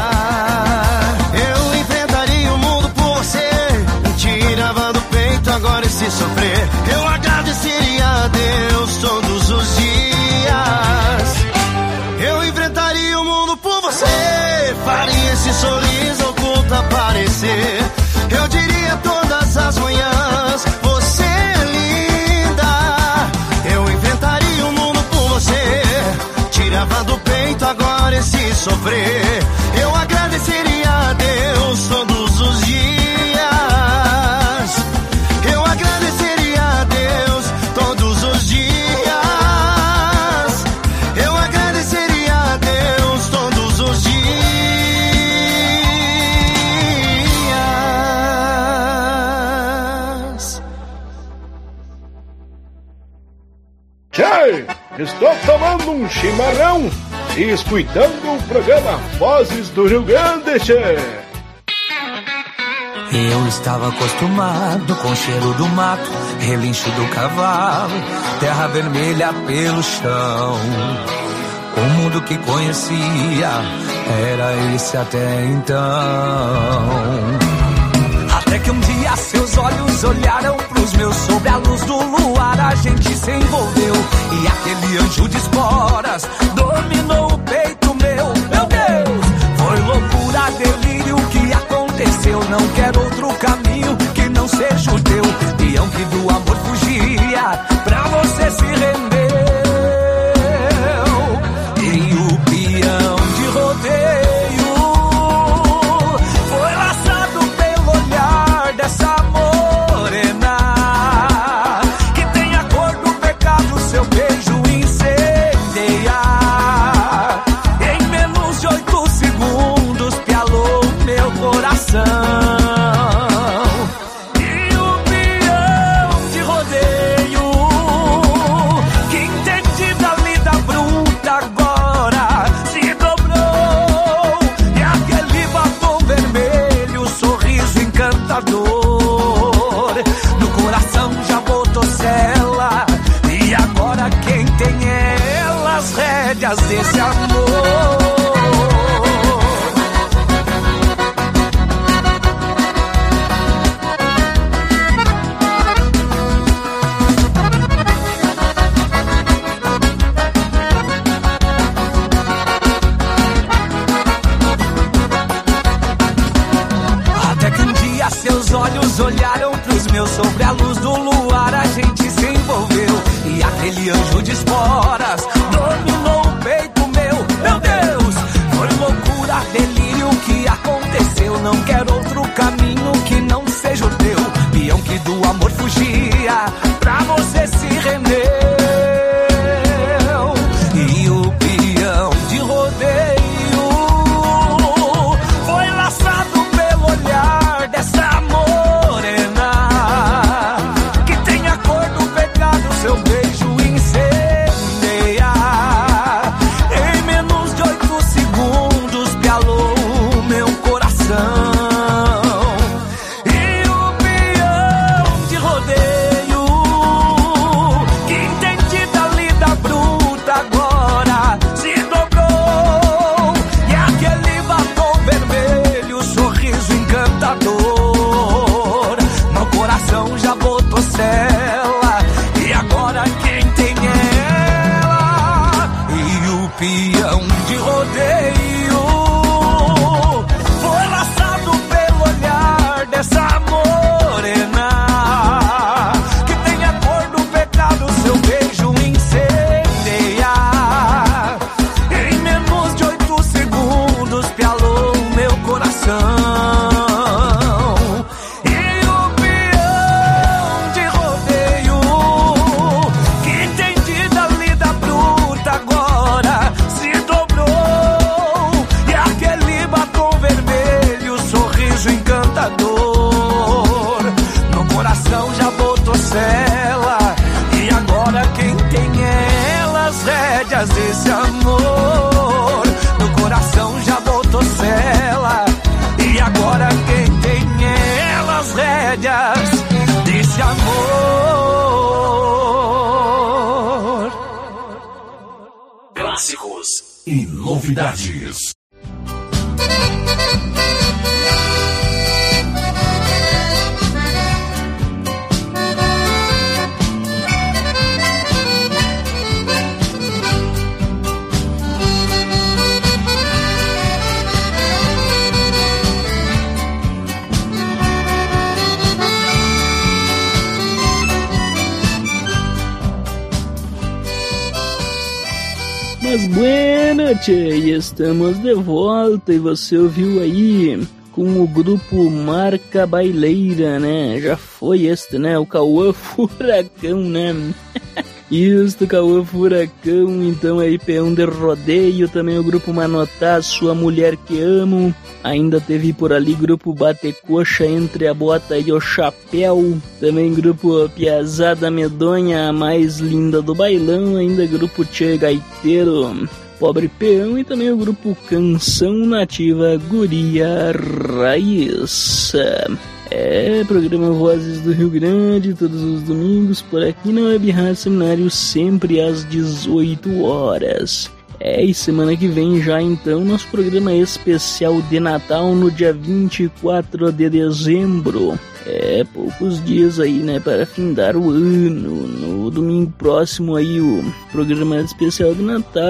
Eu enfrentaria o mundo por você, tirava do peito agora esse sofrer. Eu agradeceria a Deus todos os dias. Eu enfrentaria o mundo por você, faria esse sorriso oculto aparecer. Eu diria todas as manhãs, você é linda. Eu enfrentaria o mundo por você, tirava do peito agora esse sofrer. Eu agradeceria a Deus todos os dias. Eu agradeceria a Deus todos os dias. Eu agradeceria a Deus todos os dias. Tchê, estou tomando um chimarrão e escutando o programa Vozes do Rio Grande, tchê. Eu estava acostumado com o cheiro do mato, relincho do cavalo, terra vermelha pelo chão. O mundo que conhecia era esse até então. Até que um dia seus olhos olharam pros meus, sob a luz do luar a gente se envolveu. E aquele anjo de esporas dominou conhecia, pra você se render. E o peão de rodeio foi laçado pelo olhar dessa morena, que tem a cor do pecado, seu beijo incendeia. Em menos de 8 segundos pialou meu coração. No coração já botou cela, e agora quem tem ela as rédeas desse amor. Seus olhos olharam pros meus, sobre a luz do luar a gente se envolveu, e aquele anjo de esporas dominou o peito meu. Meu Deus, foi loucura, delírio que aconteceu. Não quero outro caminho que não seja o teu. Peão que do amor fugia, pra você se render. E o peão de rodeio foi laçado pelo olhar dessa morena, que tem a cor do pecado, seu beijo incendeia. Em menos de 8 segundos pialou o meu coração. E o peão de rodeio, que entende da lida bruta, agora se dobrou, e aquele batom vermelho, sorriso encantador, meu coração já botou cela, e agora quem tem ela. E o peão de rodeio foi laçado pelo olhar dessa morena, que tem a cor do pecado, seu beijo incendeia. Em menos de 8 segundos pialou meu coração. No coração já botou cela, e agora quem tem ela as rédeas desse amor. No coração já botou cela, e agora quem tem ela as rédeas desse amor. Clássicos e novidades. Mas bueno, tchê, estamos de volta, e você ouviu aí com o grupo Marca Baileira, né? Já foi este, né? O Cauã Furacão, né? Isto, Cauã Furacão, então aí peão de rodeio, também o grupo Manotá, Sua Mulher Que Amo, ainda teve por ali grupo Bate Coxa, Entre a Bota e o Chapéu, também grupo Piazada Medonha, A Mais Linda do Bailão, ainda grupo Tchê Gaiteiro, Pobre Peão, e também o grupo Canção Nativa Guria Raiz. Programa Vozes do Rio Grande, todos os domingos por aqui na Web Rádio Seminário, sempre às 18 horas. E semana que vem já então nosso programa especial de Natal no dia 24 de dezembro. Poucos dias aí, né, para findar o ano. No domingo próximo aí o programa especial de Natal,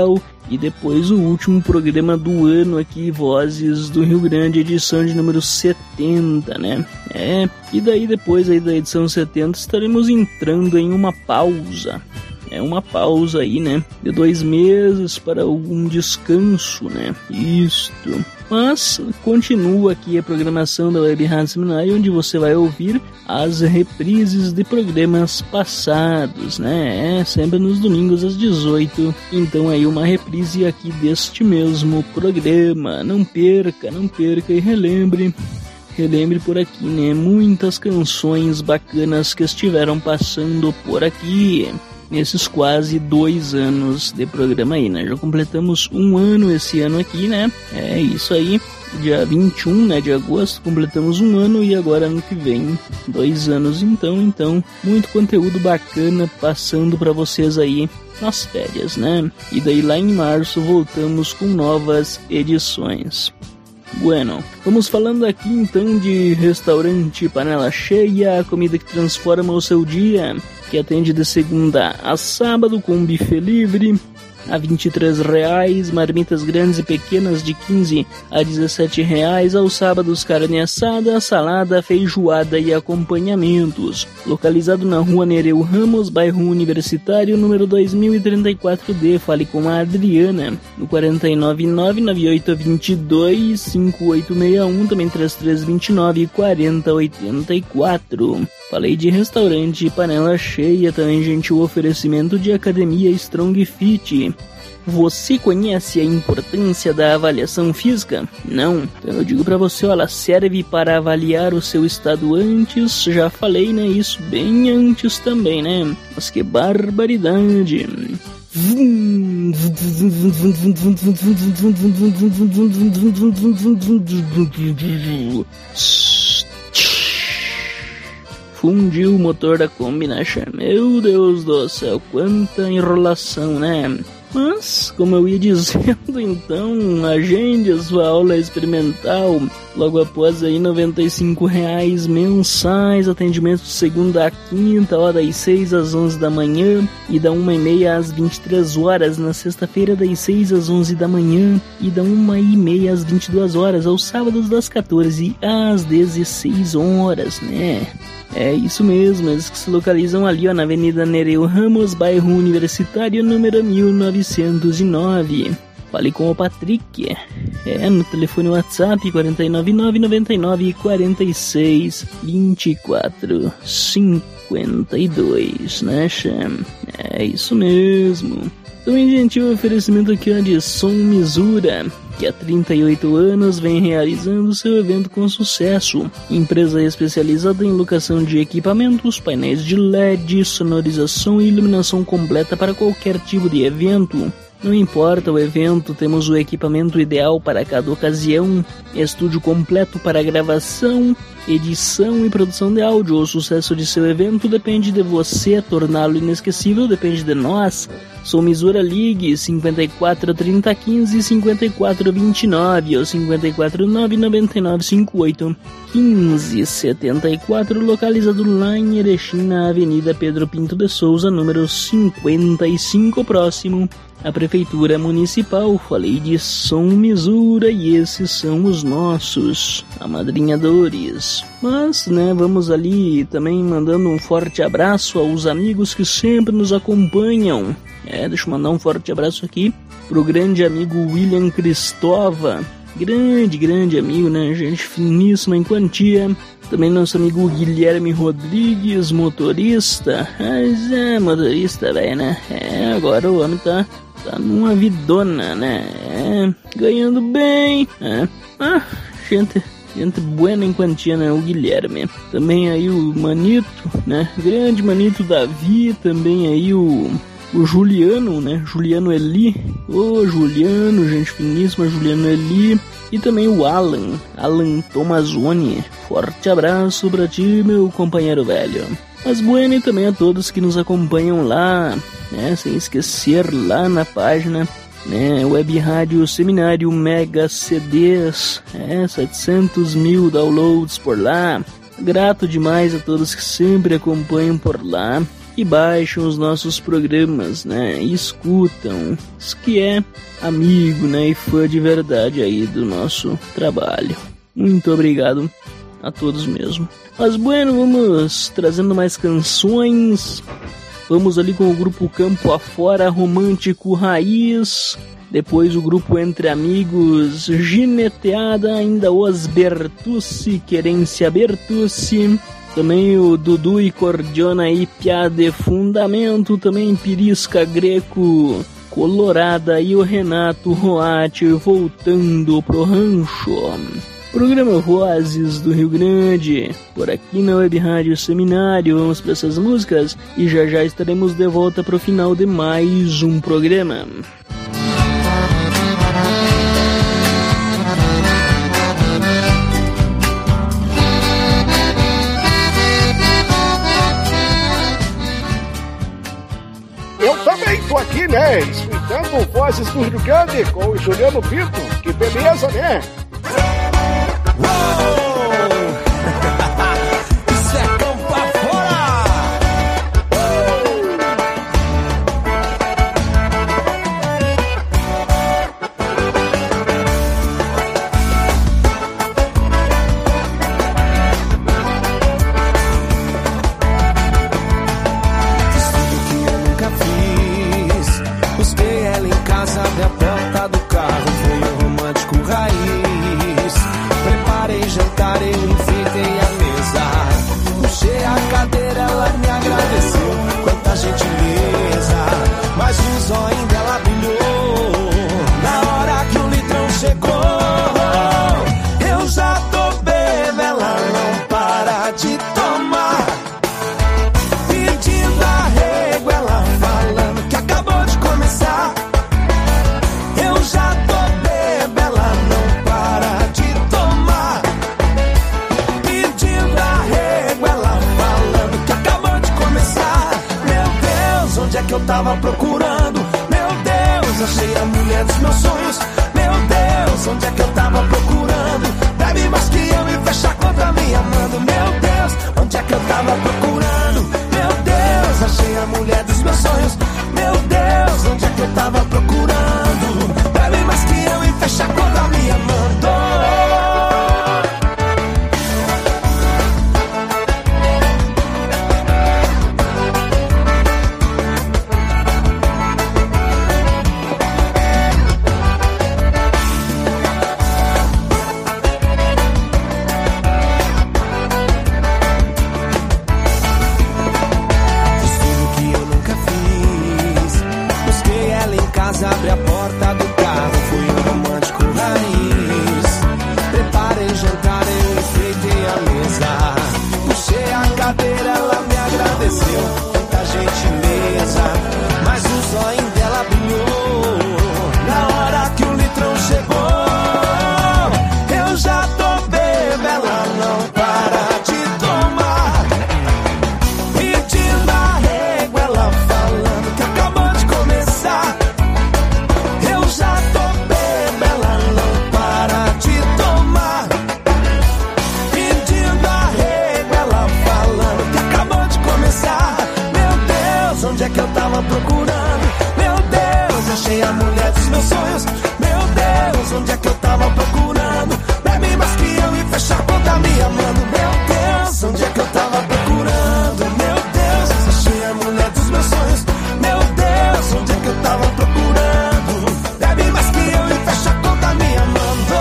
E depois o último programa do ano aqui, Vozes do Rio Grande, edição de número 70, né? E daí depois aí da edição 70 estaremos entrando em uma pausa. Uma pausa aí, né? De 2 meses para algum descanso, né? Isto. Mas continua aqui a programação da Web Rádio Seminário, onde você vai ouvir as reprises de programas passados, né? Sempre nos domingos às 18. Então aí uma reprise aqui deste mesmo programa. Não perca e relembre por aqui, né? Muitas canções bacanas que estiveram passando por aqui nesses quase 2 anos de programa aí, né? Já completamos 1 ano esse ano aqui, né? É isso aí, dia 21, né, de agosto, completamos 1 ano e agora ano que vem 2 anos, então muito conteúdo bacana passando pra vocês aí nas férias, né? E daí lá em março voltamos com novas edições. Bueno, vamos falando aqui então de restaurante Panela Cheia, a comida que transforma o seu dia, que atende de segunda a sábado com buffet livre a R$ 23, marmitas grandes e pequenas de 15 a R$ 17, aos sábados carne assada, salada, feijoada e acompanhamentos. Localizado na rua Nereu Ramos, bairro Universitário, número 2034D. Fale com a Adriana no 499-9822-5861, também 3329-4084. Falei de restaurante Panela Cheia, também gentil oferecimento de academia Strong Fit. Você conhece a importância da avaliação física? Não? Então eu digo pra você, ela serve para avaliar o seu estado antes, já falei, né, isso bem antes também, né? Mas que barbaridade! Fundiu o motor da Kombi, né, meu Deus do céu, quanta enrolação, né? Mas, como eu ia dizendo, então, agende a sua aula experimental logo após aí R$ 95 mensais, atendimento de segunda a quinta, das 6 às 11 da manhã e da 1h30 às 23 horas, na sexta-feira das 6 às 11 da manhã e da 1h30 às 22 horas, aos sábados das 14 às 16 horas, né? É isso mesmo, eles que se localizam ali, ó, na Avenida Nereu Ramos, bairro Universitário, número 1909. Fale com o Patrick, no telefone WhatsApp 499-99-46-24-52, né, Cham? É isso mesmo. Também gentil oferecimento aqui, ó, de Som Misura, que há 38 anos vem realizando seu evento com sucesso. Empresa especializada em locação de equipamentos, painéis de LED, sonorização e iluminação completa para qualquer tipo de evento. Não importa o evento, temos o equipamento ideal para cada ocasião. Estúdio completo para gravação, edição e produção de áudio. O sucesso de seu evento depende de você, torná-lo inesquecível depende de nós. Som Misura, ligue 54 30 15 54 29 ou 54 999 58 15 74, localizado lá em Erechim, na Avenida Pedro Pinto de Souza, número 55, próximo à Prefeitura Municipal. Falei de Som Misura e esses são os nossos amadrinhadores. Mas, né, vamos ali também mandando um forte abraço aos amigos que sempre nos acompanham. Deixa eu mandar um forte abraço aqui pro grande amigo William Cristova. Grande amigo, né? Gente finíssima em quantia. Também nosso amigo Guilherme Rodrigues, motorista. Mas motorista, velho, né? Agora o homem tá numa vidona, né? Ganhando bem. Gente buena em quantia, né? O Guilherme. Também aí o Manito, né? Grande Manito Davi. Também aí o Juliano, né? Juliano Eli. Juliano, gente finíssima, Juliano Eli. E também o Alan Tomazoni. Forte abraço pra ti, meu companheiro velho. Mas bueno, e também a todos que nos acompanham lá, né? Sem esquecer lá na página, né? Web Rádio Seminário Mega CDs, 700 mil downloads por lá. Grato demais a todos que sempre acompanham por lá. e baixam os nossos programas, né? E escutam. Isso que é amigo, né? E fã de verdade aí do nosso trabalho. Muito obrigado a todos mesmo. Mas bueno, vamos trazendo mais canções. Vamos ali com o grupo Campo Afora, Romântico Raiz. Depois o grupo Entre Amigos, Gineteada, ainda os Bertucci, Querência Bertucci. Também o Dudu e Cordiona e Piá de Fundamento. Também Pirisca Greco, Colorada e o Renato Roatti voltando pro rancho. Programa Vozes do Rio Grande, por aqui na Web Rádio Seminário. Vamos para essas músicas e já já estaremos de volta para o final de mais um programa. Eu também tô aqui, né? Escutando Vozes do Rio Grande com o Juliano Pinto. Que beleza, né? Isso é campo afora! Fiz tudo que eu nunca fiz. Busquei ela em casa, abri a porta do carro. Foi um romântico raiz. Preparei jantar, eu enfeitei a mesa. Puxei a cadeira, ela me agradeceu. Quanta gentileza, mas o zóio dela brilhou. Na hora que o litrão chegou, eu já tô bêbado, ela não para de tomar. Pedindo arrego, ela falando que acabou de começar. Eu já tô bêbado, ela não para de tomar. Pedindo arrego, ela falando que acabou de começar. Meu Deus, onde é que eu tava procurando? Meu Deus, achei a mulher dos meus sonhos. Meu Deus, onde é que eu tava procurando? Bebe mais que eu e fecha a conta me amando. Meu Deus, onde é que eu tava procurando? Meu Deus, achei a mulher dos meus sonhos. Meu Deus, onde é que eu tava procurando? Bebe mais que eu e fecha a conta me amando. Fiz tudo que eu nunca fiz. Busquei ela em casa, abri a porta do carro. Fui um romântico raiz. Preparei jantar, eu enfeitei a mesa. Puxei a cadeira, ela me agradeceu. Quanta gentileza, mas o zóio dela brilhou. Na hora que o litrão chegou, eu já tô bêbado, ela não para de tomar. Pedindo arrego, ela falando que acabou de começar. Eu já tô bêbado, ela não para de tomar. Pedindo arrego, ela falando que acabou de começar. Meu Deus, onde é que eu tava procurando? Meu Deus, achei a mulher dos meus sonhos. Meu Deus, onde é que eu tava procurando? Bebe mais que eu e fecha a conta me amando. Meu Deus, onde é que eu tava procurando? Meu Deus, achei a mulher dos meus sonhos. Meu Deus, onde é que eu tava procurando? Bebe mais que eu e fecha a conta me amando.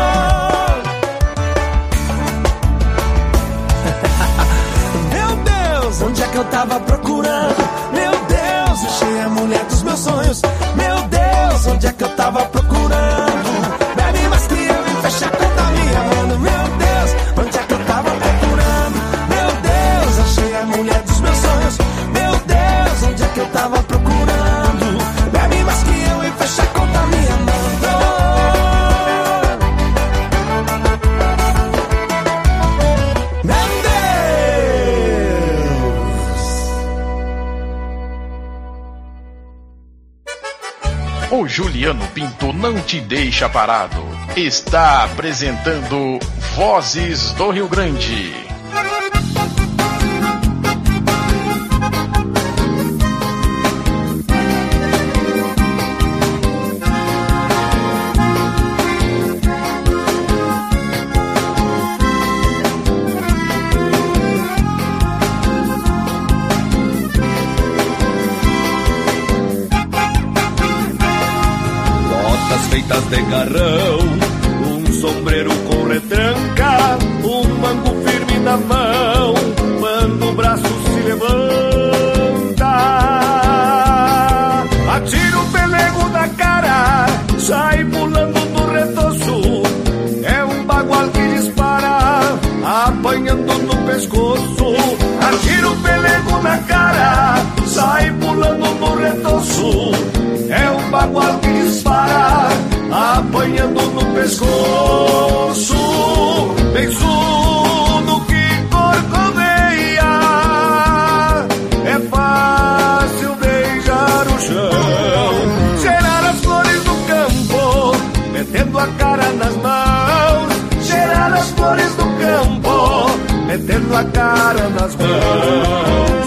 Meu Deus, onde é que eu tava procurando? Meu Deus, achei a mulher dos meus sonhos. Meu Deus, onde é que eu tava procurando? Bebe mais que eu e fecha a conta me amando. Meu Deus, onde é que eu tava procurando? Meu Deus, achei a mulher dos meus sonhos. Meu Deus, onde é que eu tava procurando? Bebe mais que eu e fecha a conta me amando. Meu Deus! O Juliano Pinto não te deixa parado. Está apresentando Vozes do Rio Grande. feitas de garrão, um sombreiro com retranca, um mango firme na mão, quando o braço se levanta, atira o pelego da cara, sai pulando do retoço, é um bagual que dispara, apanhando no pescoço, atira o pelego na cara, sai pulando no retoço, é um bagual que dispara, apanhando no pescoço, pensudo que corcoveia, é fácil beijar o chão, cheirar as flores do campo, metendo a cara nas mãos, cheirar as flores do campo, metendo a cara nas mãos.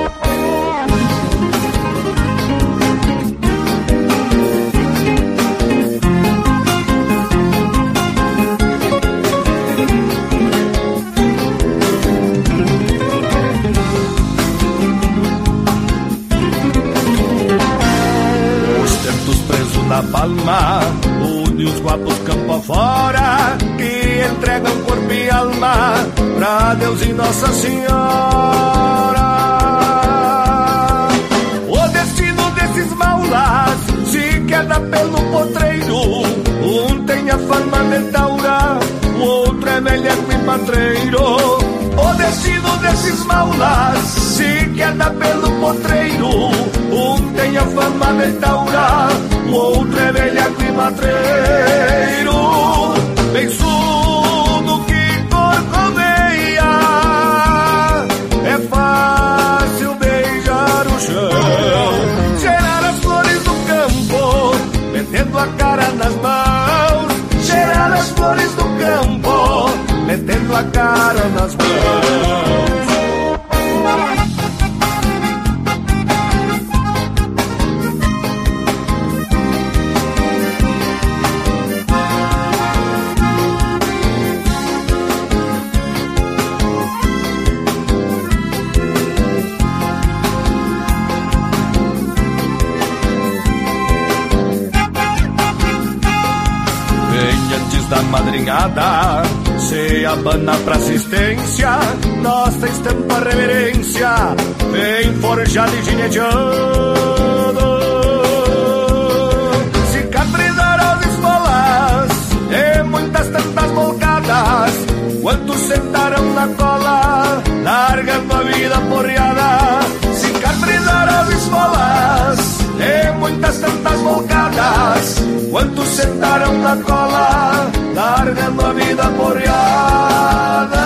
Na palma, une os guapos campo afora, que entregam corpo e alma pra Deus e Nossa Senhora. O destino desses maulas se queda pelo potreiro, um tem a fama de taura, o outro é melheco e matreiro. O destino desses maulas se queda pelo potreiro, um tem a fama de taura, o outro é velhaco e matreiro, pensudo que corcoveia, é fácil beijar o chão, cheirar as flores do campo, metendo a cara nas mãos, cheirar as flores do campo, metendo a cara nas mãos. Da madrinhada, se abana pra assistência, nossa estampa reverência, vem forjado e gineteando. Cicatrizar as esmolas, e muitas tantas volcadas, quantos sentaram na cola, largando a vida porreada. Cicatrizar as esmolas, e muitas tantas volcadas, quantos sentaram na cola, largando a vida porreada.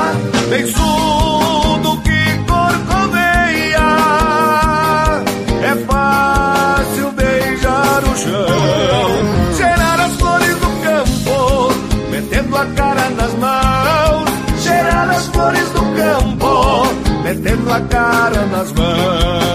Pensudo que corcoveia, é fácil beijar o chão, cheirar as flores do campo, metendo a cara nas mãos, cheirar as flores do campo, metendo a cara nas mãos.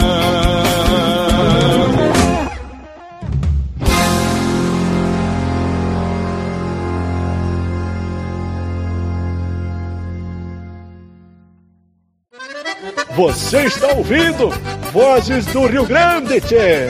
Você está ouvindo Vozes do Rio Grande, tchê!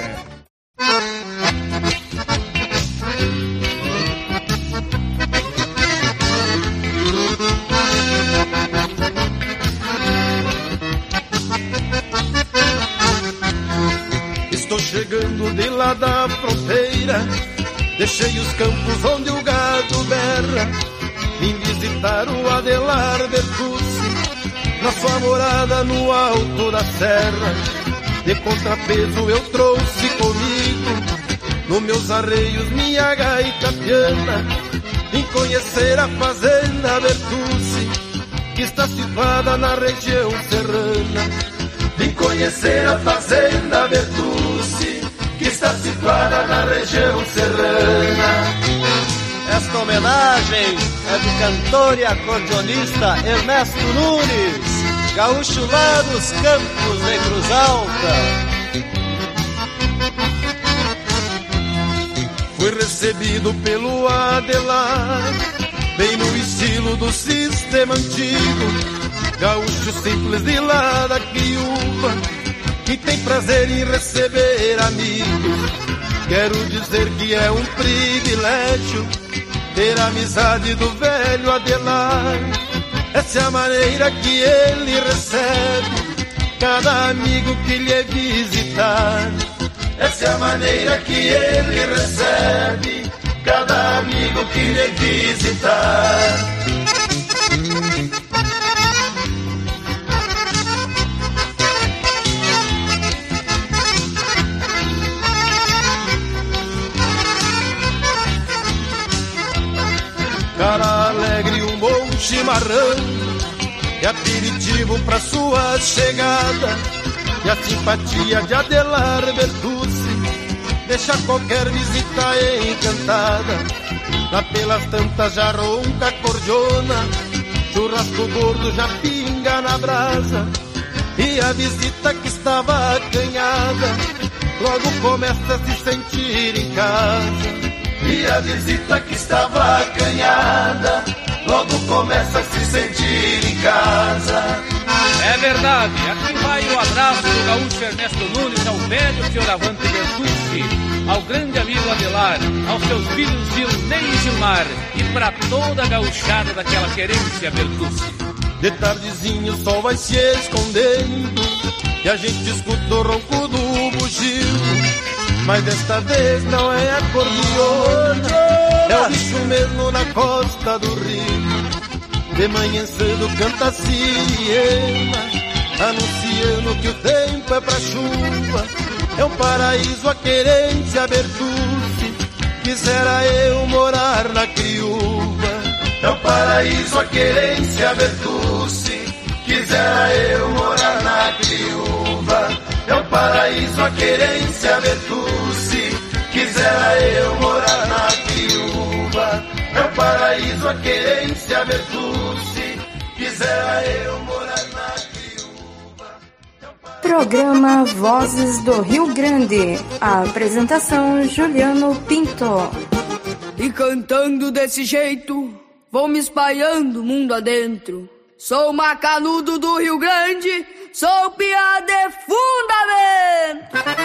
Estou chegando de lá da fronteira, deixei os campos onde o gado berra, vim visitar o Adelar Bertucci, na sua morada no alto da serra. De contrapeso eu trouxe comigo, nos meus arreios minha gaita piana, vim conhecer a fazenda Bertucci, que está situada na região serrana. Vim conhecer a fazenda Bertucci, que está situada na região serrana. Esta homenagem é do cantor e acordeonista Ernesto Nunes, gaúcho lá dos campos de Cruz Alta. Fui recebido pelo Adelar, bem no estilo do sistema antigo, gaúcho simples de lá da Guiúva, que tem prazer em receber amigos. Quero dizer que é um privilégio ter a amizade do velho Adelar. Essa é a maneira que ele recebe cada amigo que lhe visitar. Essa é a maneira que ele recebe cada amigo que lhe visitar. Cara alegre, um bom chimarrão e aperitivo pra sua chegada. E a simpatia de Adelar Bertucci deixa qualquer visita encantada. Lá pelas tantas já ronca a cordiona, churrasco gordo já pinga na brasa. E a visita que estava acanhada logo começa a se sentir em casa. E a visita que estava acanhada logo começa a se sentir em casa. É verdade, aqui vai o abraço do gaúcho Ernesto Nunes ao velho Fioravante Bertucci, ao grande amigo Adelar, aos seus filhos Vilnei e Gilmar e pra toda a gauchada daquela querência Bertucci. De tardezinho o sol vai se escondendo e a gente escuta o ronco do bugio. Mas desta vez não é a cordiona, é o bicho mesmo na costa do rio. De manhã cedo canta a sirena, anunciando que o tempo é pra chuva. É um paraíso a querência Bertucci, quisera eu morar na criúva. É um paraíso a querência Bertucci, quisera eu morar na criúva. É um paraíso a querência Bertucci, quisera eu morar na criúva. É um paraíso a querência Bertucci, quisera eu morar na criúva. Programa Vozes do Rio Grande. A apresentação Juliano Pinto. E cantando desse jeito, vou me espalhando mundo adentro. Sou macanudo do Rio Grande, sou piá de fundamento.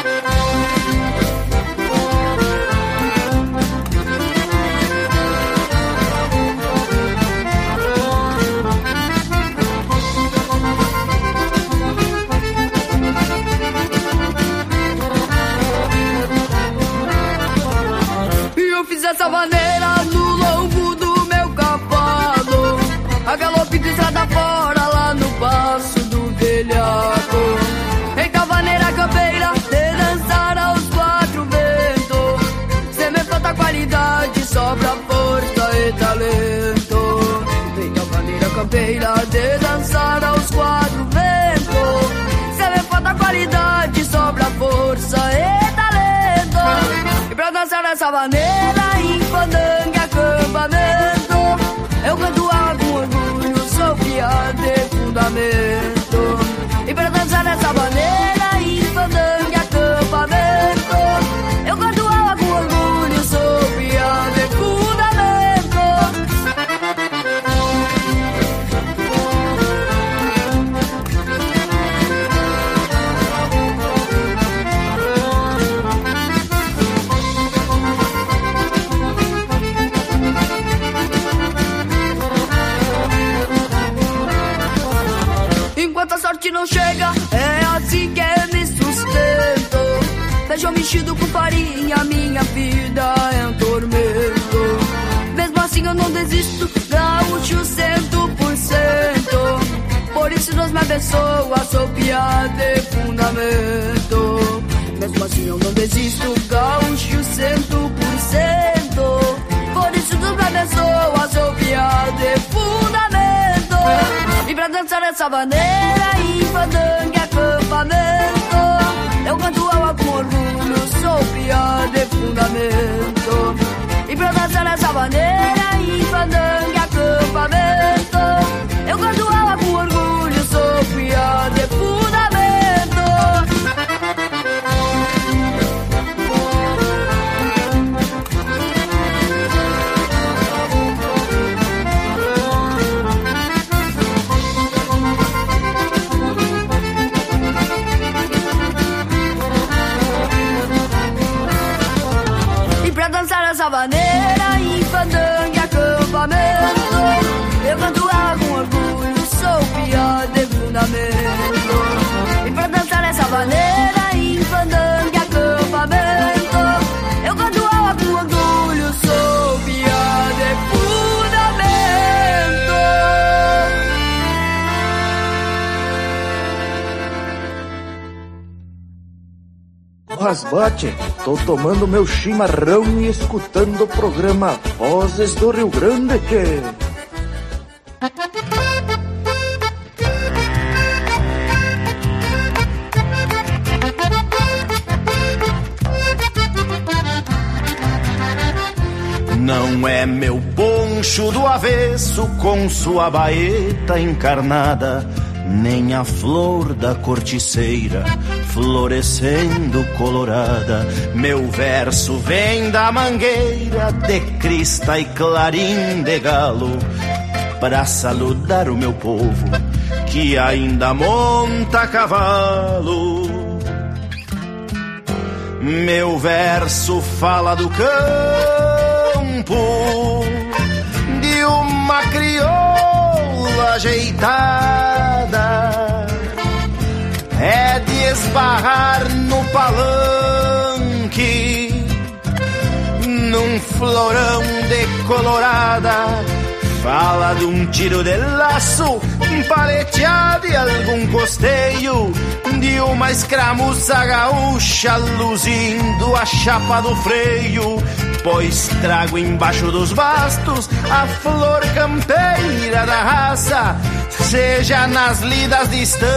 E eu fiz essa maneira no lombo do meu cavalo, a galope de estrada fora lá no passo do velhaco. Em cavaneira campeira, de dançar aos quatro ventos, se me falta qualidade, sobra força e talento. Em cavaneira campeira, de dançar aos quatro ventos, se me falta qualidade, sobra força e talento. E pra dançar dessa maneira, em fandangue acampamento, eu canto com orgulho, sou piá de fundamento. E pra dançar dessa maneira, em fandangue acampamento, eu canto com orgulho, sou piá de fundamento. Enquanto a sorte não chega, é assim que eu me sustento. Feijão mexido com farinha, minha vida é um tormento. Mesmo assim eu não desisto, gaúcho 100%. Por isso Deus me abençoa, sou piá de fundamento. Mesmo assim eu não desisto, gaúcho 100%. Por isso Deus me abençoa, sou piá de fundamento. E pra dançar dessa maneira, em fandangue acampamento, eu canto com orgulho, sou piá de fundamento. E pra dançar dessa maneira, em fandangue acampamento, eu canto com orgulho, sou piá de fundamento. vaneira em fandango e acampamento. Eu canto ela com orgulho, sou pior de fundamento. E pra dançar essa vaneira em fandango e acampamento, eu canto ela com orgulho, sou pior de fundamento. Mas bate, tô tomando meu chimarrão e escutando o programa Vozes do Rio Grande, tchê. Não é meu poncho do avesso com sua baeta encarnada, nem a flor da corticeira florescendo colorada. Meu verso vem da mangueira de crista e clarim de galo, pra saludar o meu povo que ainda monta a cavalo. Meu verso fala do campo, de uma crioula ajeitada, é de esbarrar no palanque, num florão de colorada. Fala de um tiro de laço, paleteado e algum costeio, de uma escramuça gaúcha luzindo a chapa do freio. Pois trago embaixo dos bastos a flor campeira da raça, seja nas lidas distância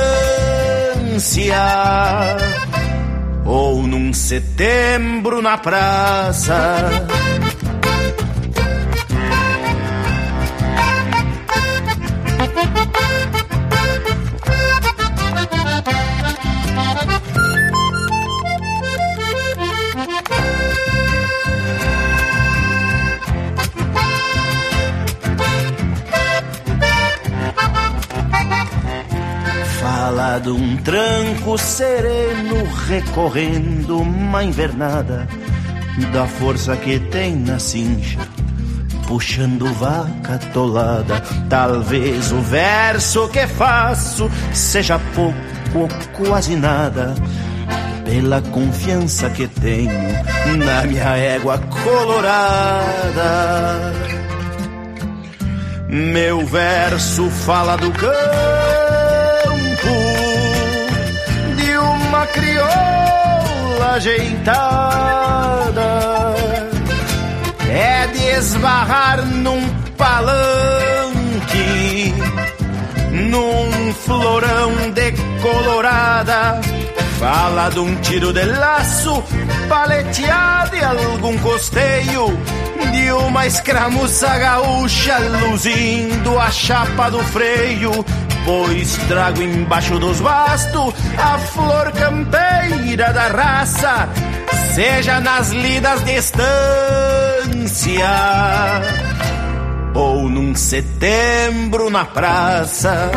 ou num setembro na praça. Fala de um tranco sereno recorrendo uma invernada, da força que tem na cincha, puxando vaca atolada. Talvez o verso que faço seja pouco ou quase nada, pela confiança que tenho na minha égua colorada. Meu verso fala do campo, de uma crioula ajeitada, é de esbarrar num palanque, num florão de colorada. Fala de um tiro de laço, paleteado e algum costeio, de uma escramuça gaúcha luzindo a chapa do freio. Pois trago embaixo dos bastos a flor campeira da raça, seja nas lidas distância ou num setembro na praça.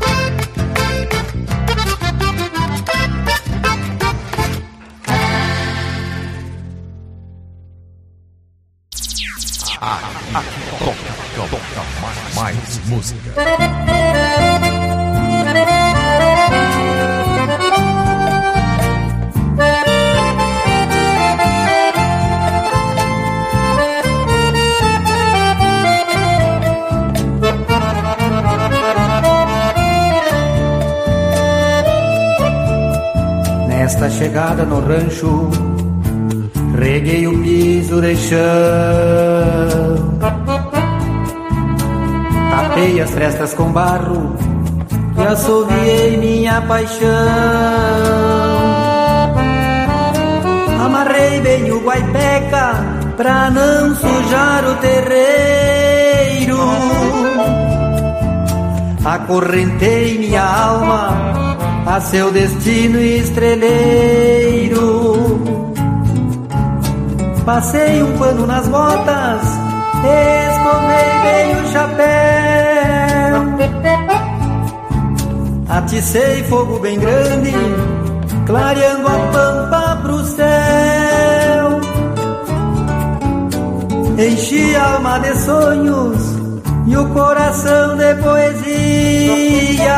Toca mais música. Nesta chegada no rancho, reguei o piso de chão, tapei as frestas com barro e assoviei minha paixão. Amarrei bem o guaipeca pra não sujar o terreiro, acorrentei minha alma a seu destino estreleiro. Passei um pano nas botas, escovei bem o chapéu, aticei fogo bem grande, clareando a pampa pro céu. Enchi a alma de sonhos e o coração de poesias.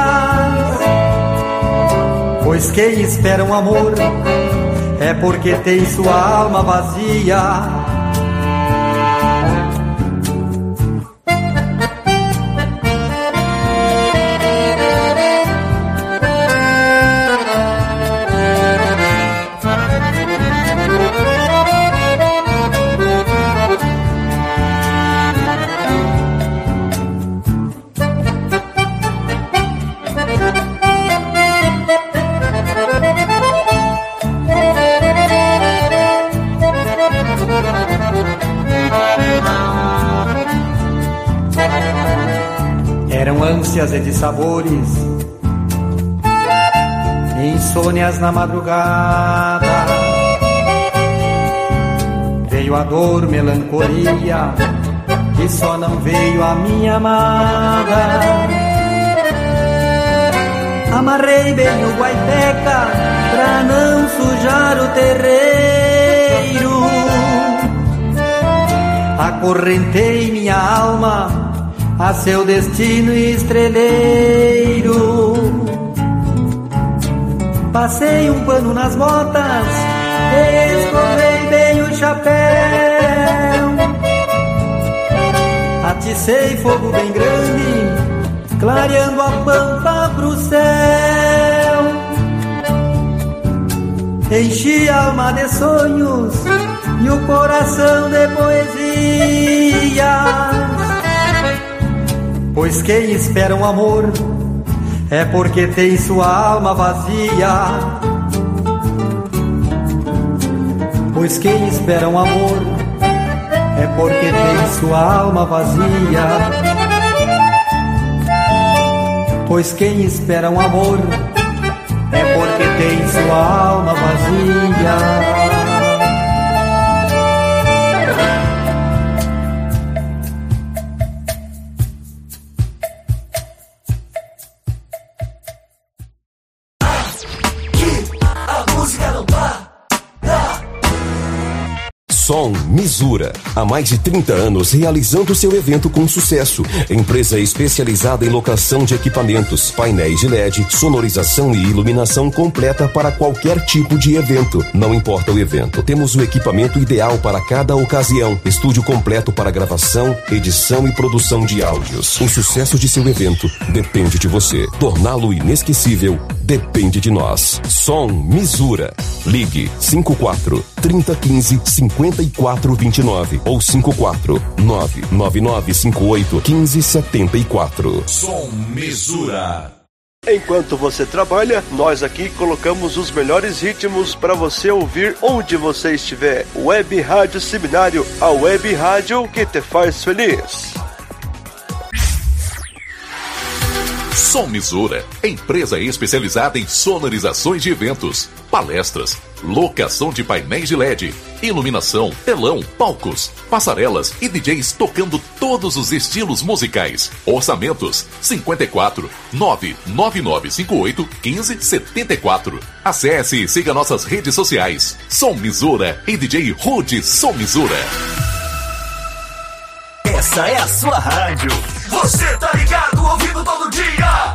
Pois quem espera um amor é porque tem sua alma vazia. Eram ânsias e de sabores, insônias na madrugada. Veio a dor, melancolia, e só não veio a minha amada. Amarrei bem o guaipeca pra não sujar o terreiro. Acorrentei minha alma a seu destino estreleiro. Passei um pano nas botas, escovei bem o chapéu. Aticei fogo bem grande, clareando a pampa pro céu. Enchi a alma de sonhos e o coração de poesia. Pois quem espera um amor é porque tem sua alma vazia. Pois quem espera um amor é porque tem sua alma vazia. Pois quem espera um amor é porque tem sua alma vazia. Som Misura, há mais de 30 anos realizando seu evento com sucesso. Empresa especializada em locação de equipamentos, painéis de LED, sonorização e iluminação completa para qualquer tipo de evento. Não importa o evento, temos o equipamento ideal para cada ocasião. Estúdio completo para gravação, edição e produção de áudios. O sucesso de seu evento depende de você. Torná-lo inesquecível depende de nós. Som Misura. Ligue 54 3015 5429 ou 54 99958 1574. Som Misura. Enquanto você trabalha, nós aqui colocamos os melhores ritmos para você ouvir onde você estiver. Web Rádio Seminário, a web rádio que te faz feliz. Som Misura, empresa especializada em sonorizações de eventos, palestras, locação de painéis de LED, iluminação, telão, palcos, passarelas e DJs tocando todos os estilos musicais. Orçamentos 54 99958 1574. Acesse e siga nossas redes sociais. Som Misura e DJ Rude Som Misura. Essa é a sua rádio. Você tá ligado, ouvindo todo dia.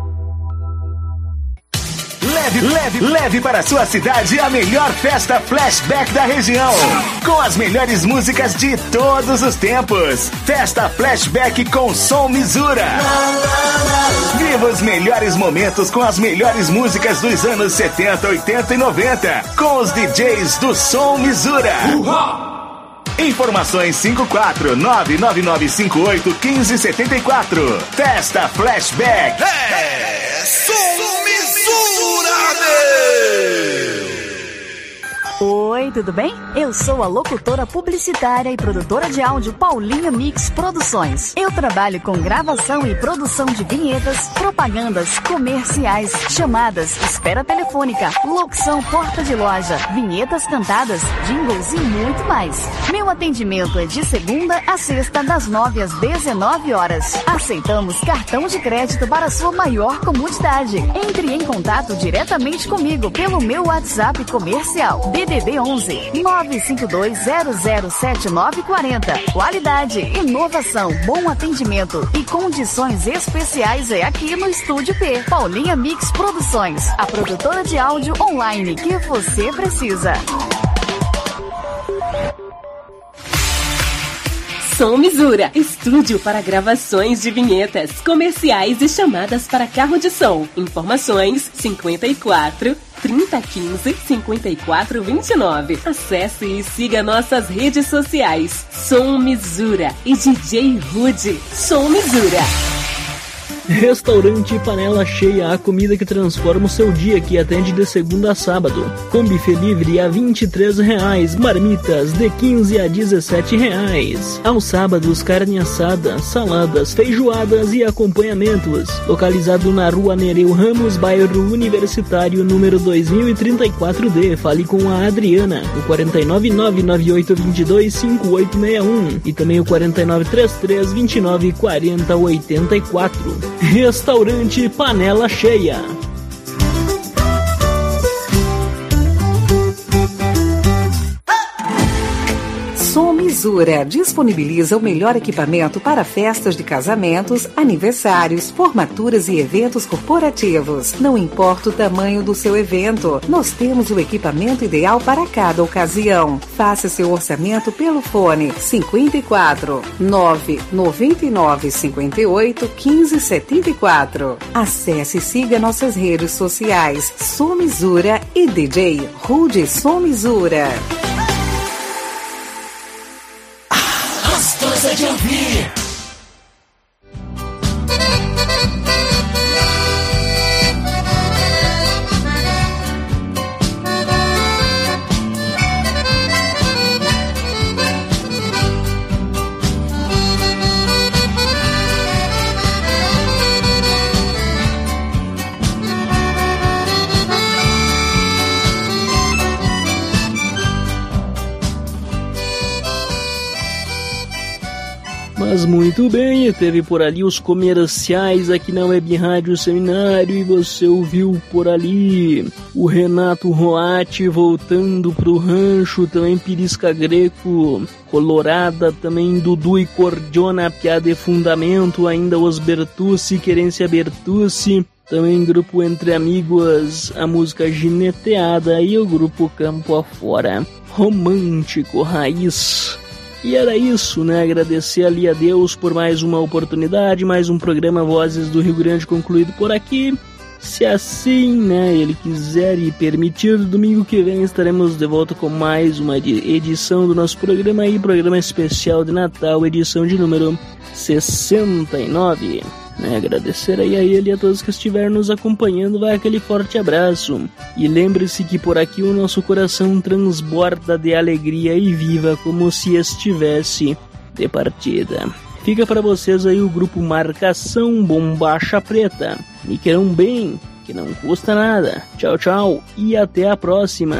Leve para a sua cidade a melhor festa flashback da região. Com as melhores músicas de todos os tempos. Festa flashback com Som Misura. Viva os melhores momentos com as melhores músicas dos anos 70, 80 e 90. Com os DJs do Som Misura. Informações 54 99958 1574. Festa Flashback. Som Misura, Oi, tudo bem? Eu sou a locutora publicitária e produtora de áudio Paulinha Mix Produções. Eu trabalho com gravação e produção de vinhetas, propagandas, comerciais, chamadas, espera telefônica, locução porta de loja, vinhetas cantadas, jingles e muito mais. Meu atendimento é de segunda a sexta, das 9 às 19 horas. Aceitamos cartão de crédito para sua maior comodidade. Entre em contato diretamente comigo pelo meu WhatsApp comercial DDD 11 11 952007940. Qualidade, inovação, bom atendimento e condições especiais é aqui no Estúdio P. Paulinha Mix Produções, a produtora de áudio online que você precisa. Som Misura, estúdio para gravações de vinhetas, comerciais e chamadas para carro de som. Informações 54 3015 5429. Acesse e siga nossas redes sociais. Som Misura e DJ Rude. Som Misura. Restaurante Panela Cheia, a comida que transforma o seu dia, que atende de segunda a sábado. Com buffet livre a R$23, marmitas de R$15 a R$17. Aos sábados, carne assada, saladas, feijoadas e acompanhamentos. Localizado na Rua Nereu Ramos, bairro Universitário, número 2034D. Fale com a Adriana, o 49998225861 e também o 4933294084. Restaurante Panela Cheia. Som Misura disponibiliza o melhor equipamento para festas de casamentos, aniversários, formaturas e eventos corporativos. Não importa o tamanho do seu evento, nós temos o equipamento ideal para cada ocasião. Faça seu orçamento pelo fone 54 999 58 15 74. Acesse e siga nossas redes sociais Som Misura e DJ Rude Som Misura. Gostosa de ouvir. Mas muito bem, teve por ali os comerciais aqui na Web Rádio Seminário e você ouviu por ali o Renato Roatti voltando pro rancho, também Pirisca Greco, Colorada, também Dudu e Cordiona, Piada e Fundamento, ainda os Bertucci, Querência Bertucci, também grupo Entre Amigos, a música Gineteada e o grupo Campo Afora, Romântico Raiz. E era isso, né? Agradecer ali a Deus por mais uma oportunidade, mais um programa Vozes do Rio Grande concluído por aqui. Se assim, né, ele quiser e permitir, domingo que vem estaremos de volta com mais uma edição do nosso programa aí, programa especial de Natal, edição de número 69. Agradecer aí a ele e a todos que estiveram nos acompanhando, vai aquele forte abraço. E lembre-se que por aqui o nosso coração transborda de alegria e viva como se estivesse de partida. Fica para vocês aí o grupo Marcação Bombacha Preta. Me queiram bem, que não custa nada. Tchau, tchau e até a próxima.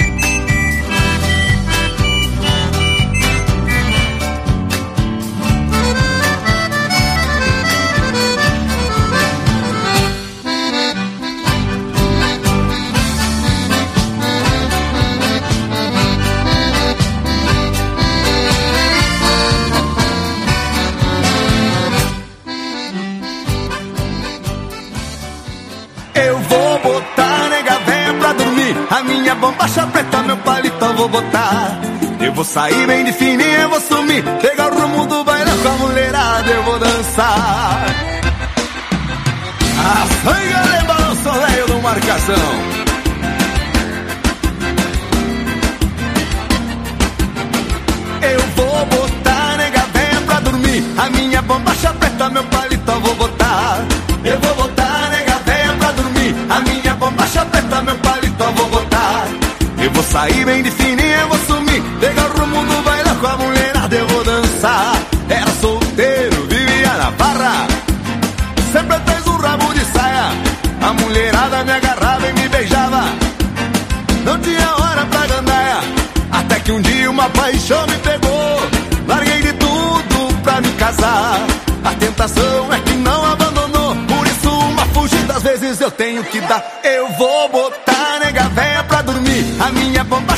A minha bombacha preta, meu paletó vou botar. Eu vou sair bem de fininho, eu vou sumir, pegar o rumo do bailão com a mulherada, eu vou dançar. A sangue alemão, sou velho do Marcação. Eu vou botar nega véia pra dormir. A minha bombacha preta, meu paletó vou botar. Eu vou botar nega véia pra dormir. A minha bombacha preta, meu paletó vou botar. Eu vou sair bem de fininho, eu vou sumir, pegar o rumo do bailão com a mulherada, eu vou dançar. Era solteiro, vivia na barra, sempre atrás do rabo de saia. A mulherada me agarrava e me beijava, não tinha hora pra gandaia. Até que um dia uma paixão me pegou, larguei de tudo pra me casar. A tentação é que não abandonou, por isso uma fugida às vezes eu tenho que dar. Eu vou botar nega véia pra dormir. A minha bombacha preta,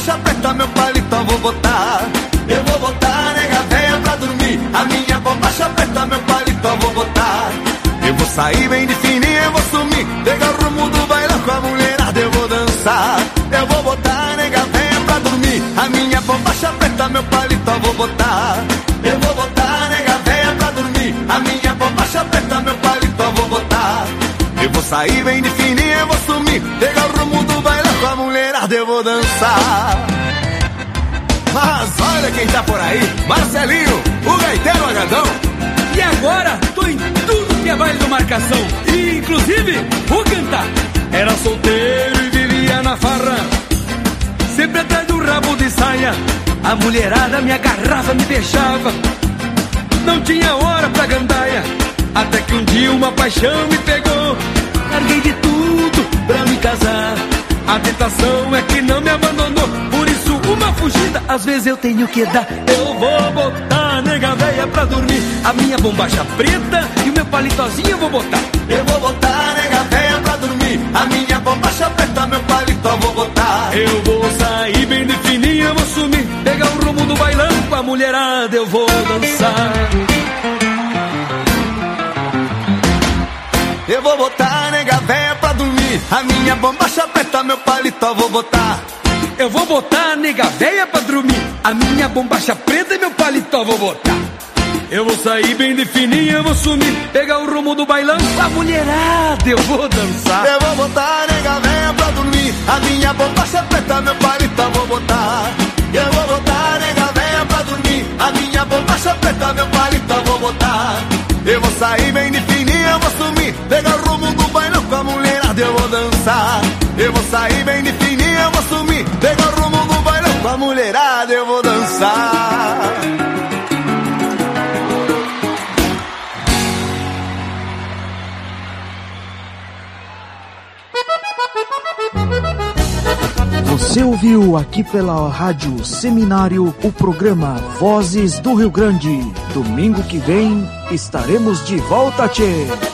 aperta meu paletó, vou botar. Eu vou botar, nega véia, pra dormir. A minha bombacha aperta meu paletó, vou botar. Eu vou sair bem de fininho, eu vou sumir. Pegar o rumo do bailão com a mulherada, eu vou dançar. Eu vou botar, nega véia, pra dormir. A minha bombacha aperta meu paletó, vou botar. Eu vou botar, nega véia, pra dormir. A minha bombacha aperta meu paletó, vou botar. Eu vou sair bem de fininho, eu vou sumir. Pegar o rumo do bailão com a mulherada, eu vou dançar. Mas olha quem tá por aí, Marcelinho, o gaiteiro agadão. E agora, tô em tudo que é baile do Marcação. E, inclusive, vou cantar. Era solteiro e vivia na farra, sempre atrás do rabo de saia. A mulherada me agarrava, me beijava, não tinha hora pra gandaia. Até que um dia uma paixão me pegou, larguei de tudo pra me casar. A tentação é que não me abandonou, por isso uma fugida às vezes eu tenho que dar. Eu vou botar, nega véia, pra dormir. A minha bombacha preta e o meu paletózinho eu vou botar. Eu vou botar, nega véia, pra dormir. A minha bombacha preta, meu paletó, vou botar. Eu vou sair bem de fininho, eu vou sumir. Pegar o rumo do bailão com a mulherada, eu vou dançar. Eu vou botar, nega véia, pra dormir. A minha bombacha aperta meu paletó, vou botar. Eu vou botar, nega véia, pra dormir. A minha bombacha preta e meu paletó vou botar. Eu vou sair bem de fininho, eu vou sumir. Pegar o rumo do bailão com a mulherada, eu vou dançar. Eu vou botar, nega véia, pra dormir. A minha bombacha aperta meu paletó, vou botar. Eu vou botar, nega véia, pra dormir. A minha bombacha aperta meu paletó, vou botar. Eu vou sair bem de fininho, eu vou sumir. Pegar o rumo do bailão com a mulherada, eu vou dançar. Eu vou sair bem de fininho, eu vou sumir. Pegar o rumo do bailão com a mulherada, eu vou dançar. Você ouviu aqui pela Rádio Seminário o programa Vozes do Rio Grande. Domingo que vem estaremos de volta, tchê!